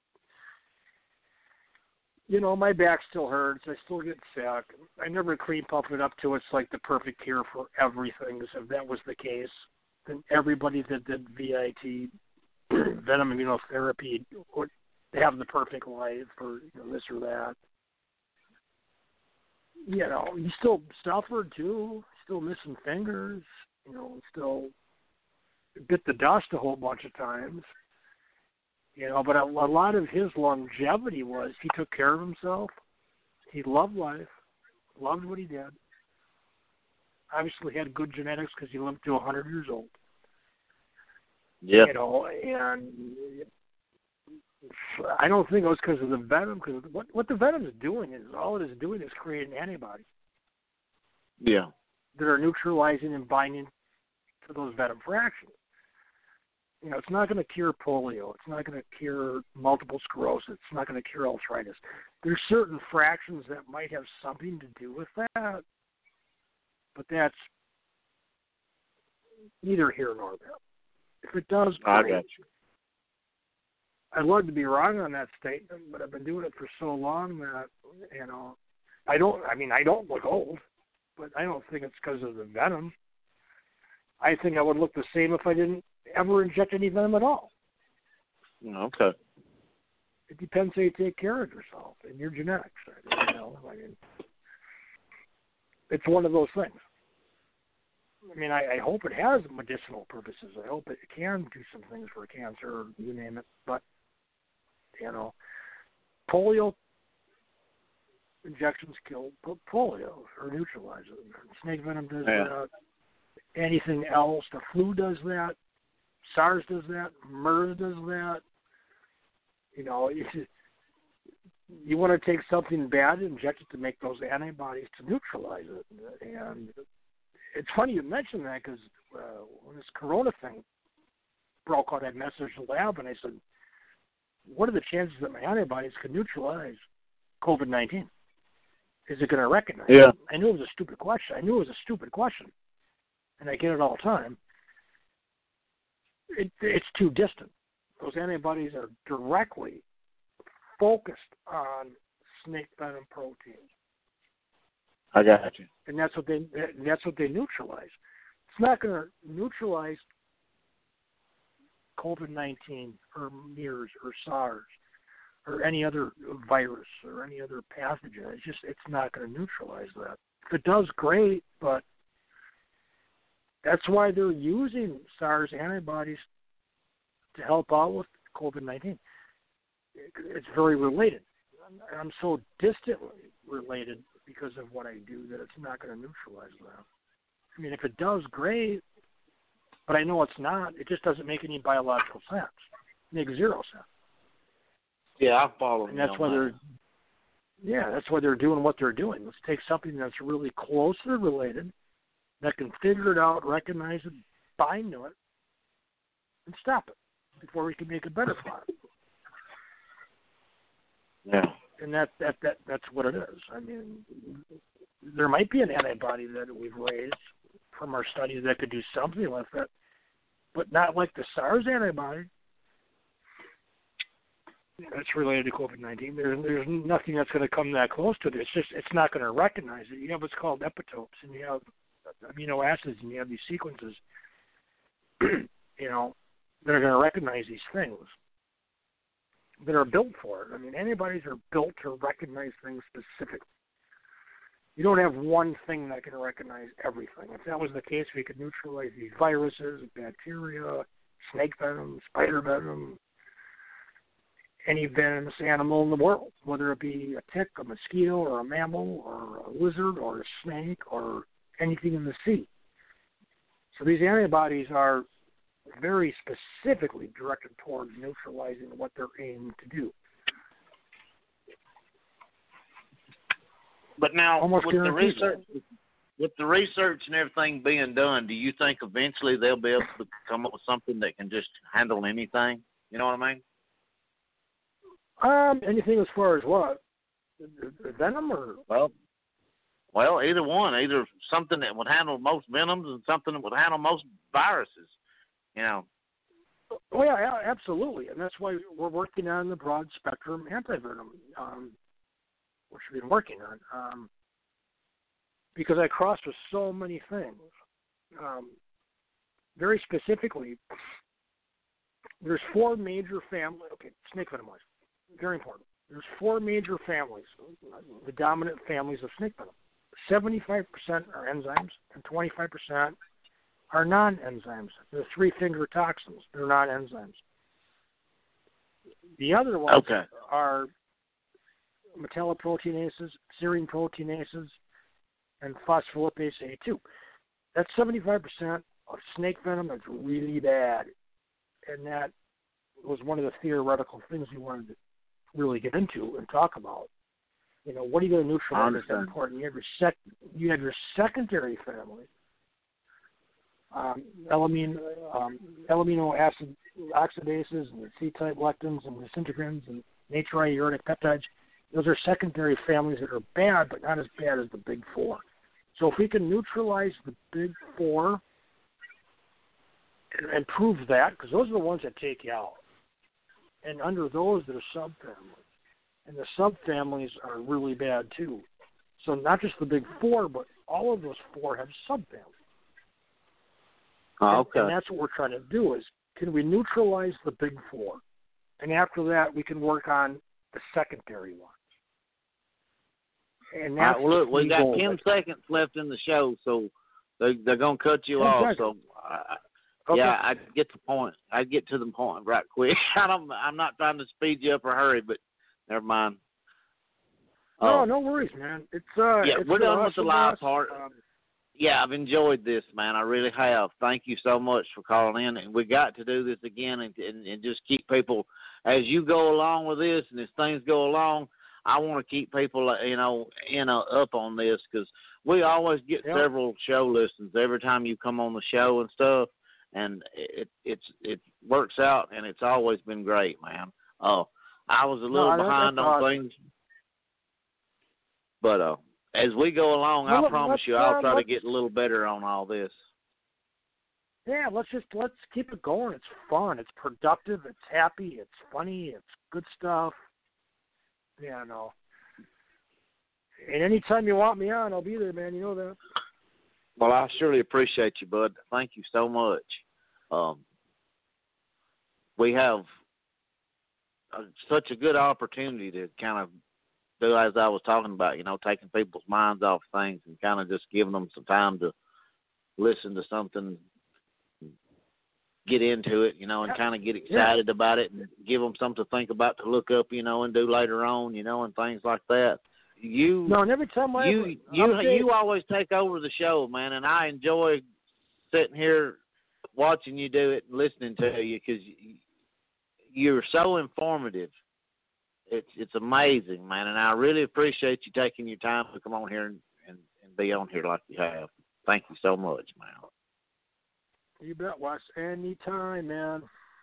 Speaker 4: you know, my back still hurts. I still get sick. I never clean puff it up to it's like the perfect cure for everything. So if that was the case, then everybody that did V I T, venom immunotherapy, would have the perfect life or you know, this or that. You know, he still suffered too. Still missing fingers. You know, still bit the dust a whole bunch of times. You know, but a, a lot of his longevity was he took care of himself. He loved life, loved what he did. Obviously had good genetics because he lived to one hundred years old.
Speaker 3: Yeah.
Speaker 4: You know, and I don't think it was because of the venom, because what, what the venom is doing is, all it is doing is creating antibodies.
Speaker 3: Yeah.
Speaker 4: That are neutralizing and binding to those venom fractions. You know, it's not going to cure polio. It's not going to cure multiple sclerosis. It's not going to cure arthritis. There's certain fractions that might have something to do with that, but that's neither here nor there. If it does,
Speaker 3: I
Speaker 4: great.
Speaker 3: got you.
Speaker 4: I'd love to be wrong on that statement, but I've been doing it for so long that, you know, I don't, I mean, I don't look old, but I don't think it's because of the venom. I think I would look the same if I didn't ever inject any venom at all.
Speaker 3: Okay.
Speaker 4: It depends how you take care of yourself and your genetics. You know, I mean, it's one of those things. I mean, I, I hope it has medicinal purposes. I hope it can do some things for cancer, or you name it. But, you know, polio injections kill polio or neutralize it. Snake venom does
Speaker 3: yeah.
Speaker 4: that. Anything else, the flu does that. SARS does that. MERS does that. You know, you, you want to take something bad, inject it to make those antibodies to neutralize it. And it's funny you mention that because uh, when this corona thing broke out, I messaged the lab and I said, what are the chances that my antibodies can neutralize COVID nineteen? Is it going to recognize
Speaker 3: yeah.
Speaker 4: it? I knew it was a stupid question. I knew it was a stupid question. And I get it all the time. It, it's too distant. Those antibodies are directly focused on snake venom proteins.
Speaker 3: I got you.
Speaker 4: And that's what they that's what they neutralize. It's not going to neutralize COVID nineteen or MERS or SARS or any other virus or any other pathogen. It's just it's not going to neutralize that. If it does, great, but that's why they're using SARS antibodies to help out with COVID nineteen. It's very related. I'm so distantly related because of what I do that it's not going to neutralize that. I mean, if it does, great, but I know it's not. It just doesn't make any biological sense. It makes zero sense.
Speaker 3: Yeah, I follow.
Speaker 4: And that's why they're, yeah, that's why they're doing what they're doing. Let's take something that's really closely related, that can figure it out, recognize it, bind to it, and stop it before we can make a better product.
Speaker 3: Yeah.
Speaker 4: And that, that, that that's what it is. I mean, there might be an antibody that we've raised from our studies that could do something with it, but not like the SARS antibody. That's related to COVID nineteen. There's there's nothing that's going to come that close to it. It's just it's not going to recognize it. You have what's called epitopes, and you have amino acids, and you have these sequences, you know, that are going to recognize these things that are built for it. I mean, antibodies are built to recognize things specifically. You don't have one thing that can recognize everything. If that was the case, we could neutralize these viruses, bacteria, snake venom, spider venom, any venomous animal in the world, whether it be a tick, a mosquito, or a mammal, or a lizard, or a snake, or anything in the sea. So these antibodies are very specifically directed towards neutralizing what they're aiming to do.
Speaker 3: But now,
Speaker 4: Almost
Speaker 3: with the
Speaker 4: guaranteed.
Speaker 3: research, with the research and everything being done, do you think eventually they'll be able to come up with something that can just handle anything? You know what I mean?
Speaker 4: Um, anything as far as what? Venom or?
Speaker 3: Well, well, either one. Either something that would handle most venoms and something that would handle most viruses. You know.
Speaker 4: Oh, yeah, yeah, absolutely. And that's why we're working on the broad spectrum antivenom, um, which we've been working on. Um, because I cross with so many things. Um, very specifically, there's four major families. Okay, snake venom wise. Very important. There's four major families, the dominant families of snake venom. seventy-five percent are enzymes and twenty-five percent are non-enzymes. The three-finger toxins, they're non-enzymes. The other ones
Speaker 3: okay.
Speaker 4: are metalloproteinases, serine proteinases, and phospholipase A two. That's seventy-five percent of snake venom that's really bad. And that was one of the theoretical things we wanted to really get into and talk about. You know, what are you going to neutralize that's important? You have your sec, you have your secondary family, um, elamine, um, elamino acid oxidases and C-type lectins and disintegrins and natriuretic peptides. Those are secondary families that are bad, but not as bad as the big four. So if we can neutralize the big four and, and prove that, because those are the ones that take you out. And under those, there are subfamilies. And the subfamilies are really bad, too. So not just the big four, but all of those four have subfamilies.
Speaker 3: Oh, okay.
Speaker 4: And, and that's what we're trying to do is, can we neutralize the big four? And after that, we can work on the secondary ones. And that's
Speaker 3: all right, well, look, we got
Speaker 4: goal.
Speaker 3: ten seconds left in the show, so they, they're going to cut you
Speaker 4: ten
Speaker 3: off.
Speaker 4: seconds.
Speaker 3: So, uh,
Speaker 4: Okay.
Speaker 3: yeah, I get the point. I get to the point right quick. I don't, I'm not trying to speed you up or hurry, but never mind.
Speaker 4: No,
Speaker 3: uh,
Speaker 4: no worries, man. It's uh,
Speaker 3: yeah,
Speaker 4: it's
Speaker 3: we're done with the live
Speaker 4: us.
Speaker 3: part.
Speaker 4: Um,
Speaker 3: Yeah, I've enjoyed this, man. I really have. Thank you so much for calling in. And we got to do this again and, and, and just keep people, as you go along with this and as things go along, I want to keep people, you know, in a, up on this because we always get
Speaker 4: yep.
Speaker 3: several show listens every time you come on the show and stuff. And it it's it works out, and it's always been great, man. Uh, I was a little
Speaker 4: no,
Speaker 3: behind on
Speaker 4: awesome.
Speaker 3: things, but uh, as we go along,
Speaker 4: well,
Speaker 3: I promise you,
Speaker 4: uh,
Speaker 3: I'll try to
Speaker 4: let's,
Speaker 3: get a little better on all this.
Speaker 4: Yeah, let's just let's keep it going. It's fun. It's productive. It's happy. It's funny. It's good stuff. Yeah, no. And anytime you want me on, I'll be there, man. You know that.
Speaker 3: Well, I surely appreciate you, bud. Thank you so much. Um, we have uh, such a good opportunity to kind of do as I was talking about, you know, taking people's minds off things and kind of just giving them some time to listen to something, get into it, you know, and kind of get excited yeah. about it and give them something to think about, to look up, you know, and do later on, you know, and things like that. You,
Speaker 4: no, and every time I
Speaker 3: you,
Speaker 4: ever,
Speaker 3: you,
Speaker 4: saying,
Speaker 3: you always take over the show, man, and I enjoy sitting here watching you do it and listening to you because you're so informative. It's it's amazing, man, and I really appreciate you taking your time to come on here and, and, and be on here like you have. Thank you so much, man.
Speaker 4: You bet, Wes. Anytime, man.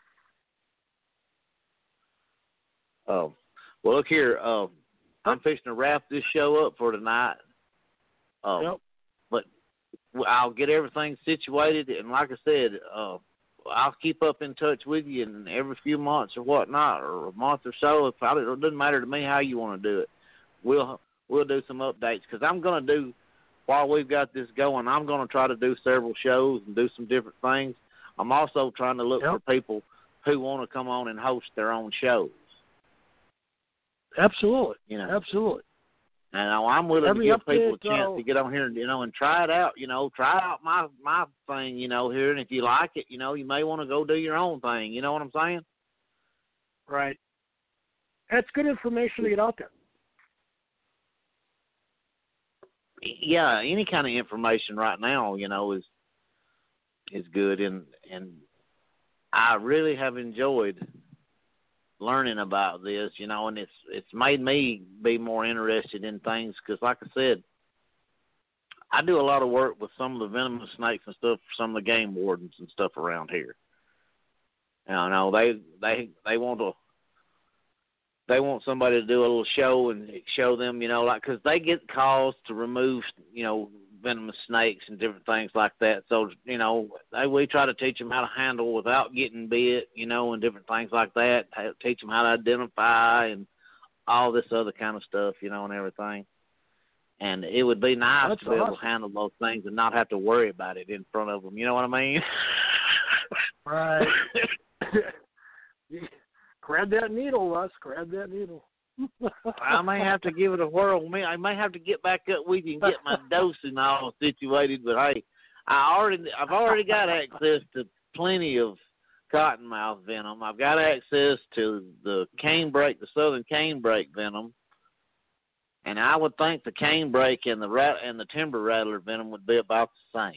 Speaker 3: Oh, well, look here. Uh, I'm fixing to wrap this show up for tonight. Um,
Speaker 4: yep.
Speaker 3: But I'll get everything situated, and like I said, uh, I'll keep up in touch with you in every few months or whatnot, or a month or so. If I, it doesn't matter to me how you want to do it. We'll we'll do some updates because I'm going to do, while we've got this going, I'm going to try to do several shows and do some different things. I'm also trying to look
Speaker 4: yep.
Speaker 3: for people who want to come on and host their own shows.
Speaker 4: Absolutely.
Speaker 3: You know,
Speaker 4: absolutely.
Speaker 3: And I'm willing
Speaker 4: Every
Speaker 3: to give
Speaker 4: update,
Speaker 3: people a chance
Speaker 4: uh,
Speaker 3: to get on here and, you know, and try it out, you know, try out my, my thing, you know, here. And if you like it, you know, you may want to go do your own thing. You know what I'm saying?
Speaker 4: Right. That's good information to get out there.
Speaker 3: Yeah, any kind of information right now, you know, is is good. And, and I really have enjoyed learning about this, you know, and it's it's made me be more interested in things because, like I said, I do a lot of work with some of the venomous snakes and stuff for some of the game wardens and stuff around here. And I know they they they want to they want somebody to do a little show and show them, you know, like because they get calls to remove, you know, venomous snakes and different things like that. So, you know, they, we try to teach them how to handle without getting bit, you know, and different things like that. Teach them how to identify and all this other kind of stuff, you know, and everything. And it would be nice
Speaker 4: That's
Speaker 3: to be
Speaker 4: awesome.
Speaker 3: able to handle those things and not have to worry about it in front of them. You know what I mean?
Speaker 4: Right. Grab that needle, Russ. Grab that needle.
Speaker 3: I may have to give it a whirl. I may have to get back up with you and get my dosing all situated. But hey, I already, I've already got access to plenty of cottonmouth venom. I've got access to the canebrake, the southern canebrake venom, and I would think the canebrake and the rat and the timber rattler venom would be about the same.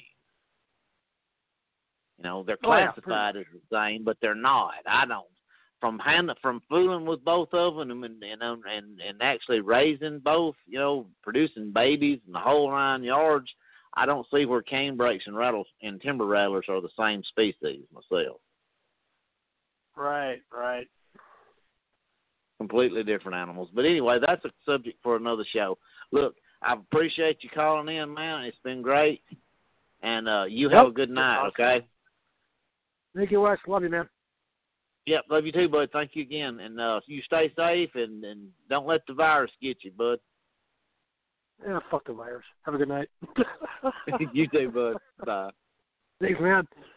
Speaker 3: You know, they're classified oh, yeah, as the same, but they're not. I don't. From hand, from fooling with both of them and, and and and actually raising both, you know, producing babies and the whole nine yards, I don't see where canebrakes and rattles and timber rattlers are the same species myself.
Speaker 4: Right, right.
Speaker 3: Completely different animals. But anyway, that's a subject for another show. Look, I appreciate you calling in, man. It's been great. And uh, you
Speaker 4: yep.
Speaker 3: have a good night, awesome. Okay?
Speaker 4: Thank you, Wes. Love you, man.
Speaker 3: Yep, love you too, bud. Thank you again. And uh, you stay safe and, and don't let the virus get you, bud.
Speaker 4: Yeah, fuck the virus. Have a good night.
Speaker 3: You too, bud. Bye.
Speaker 4: Thanks, man.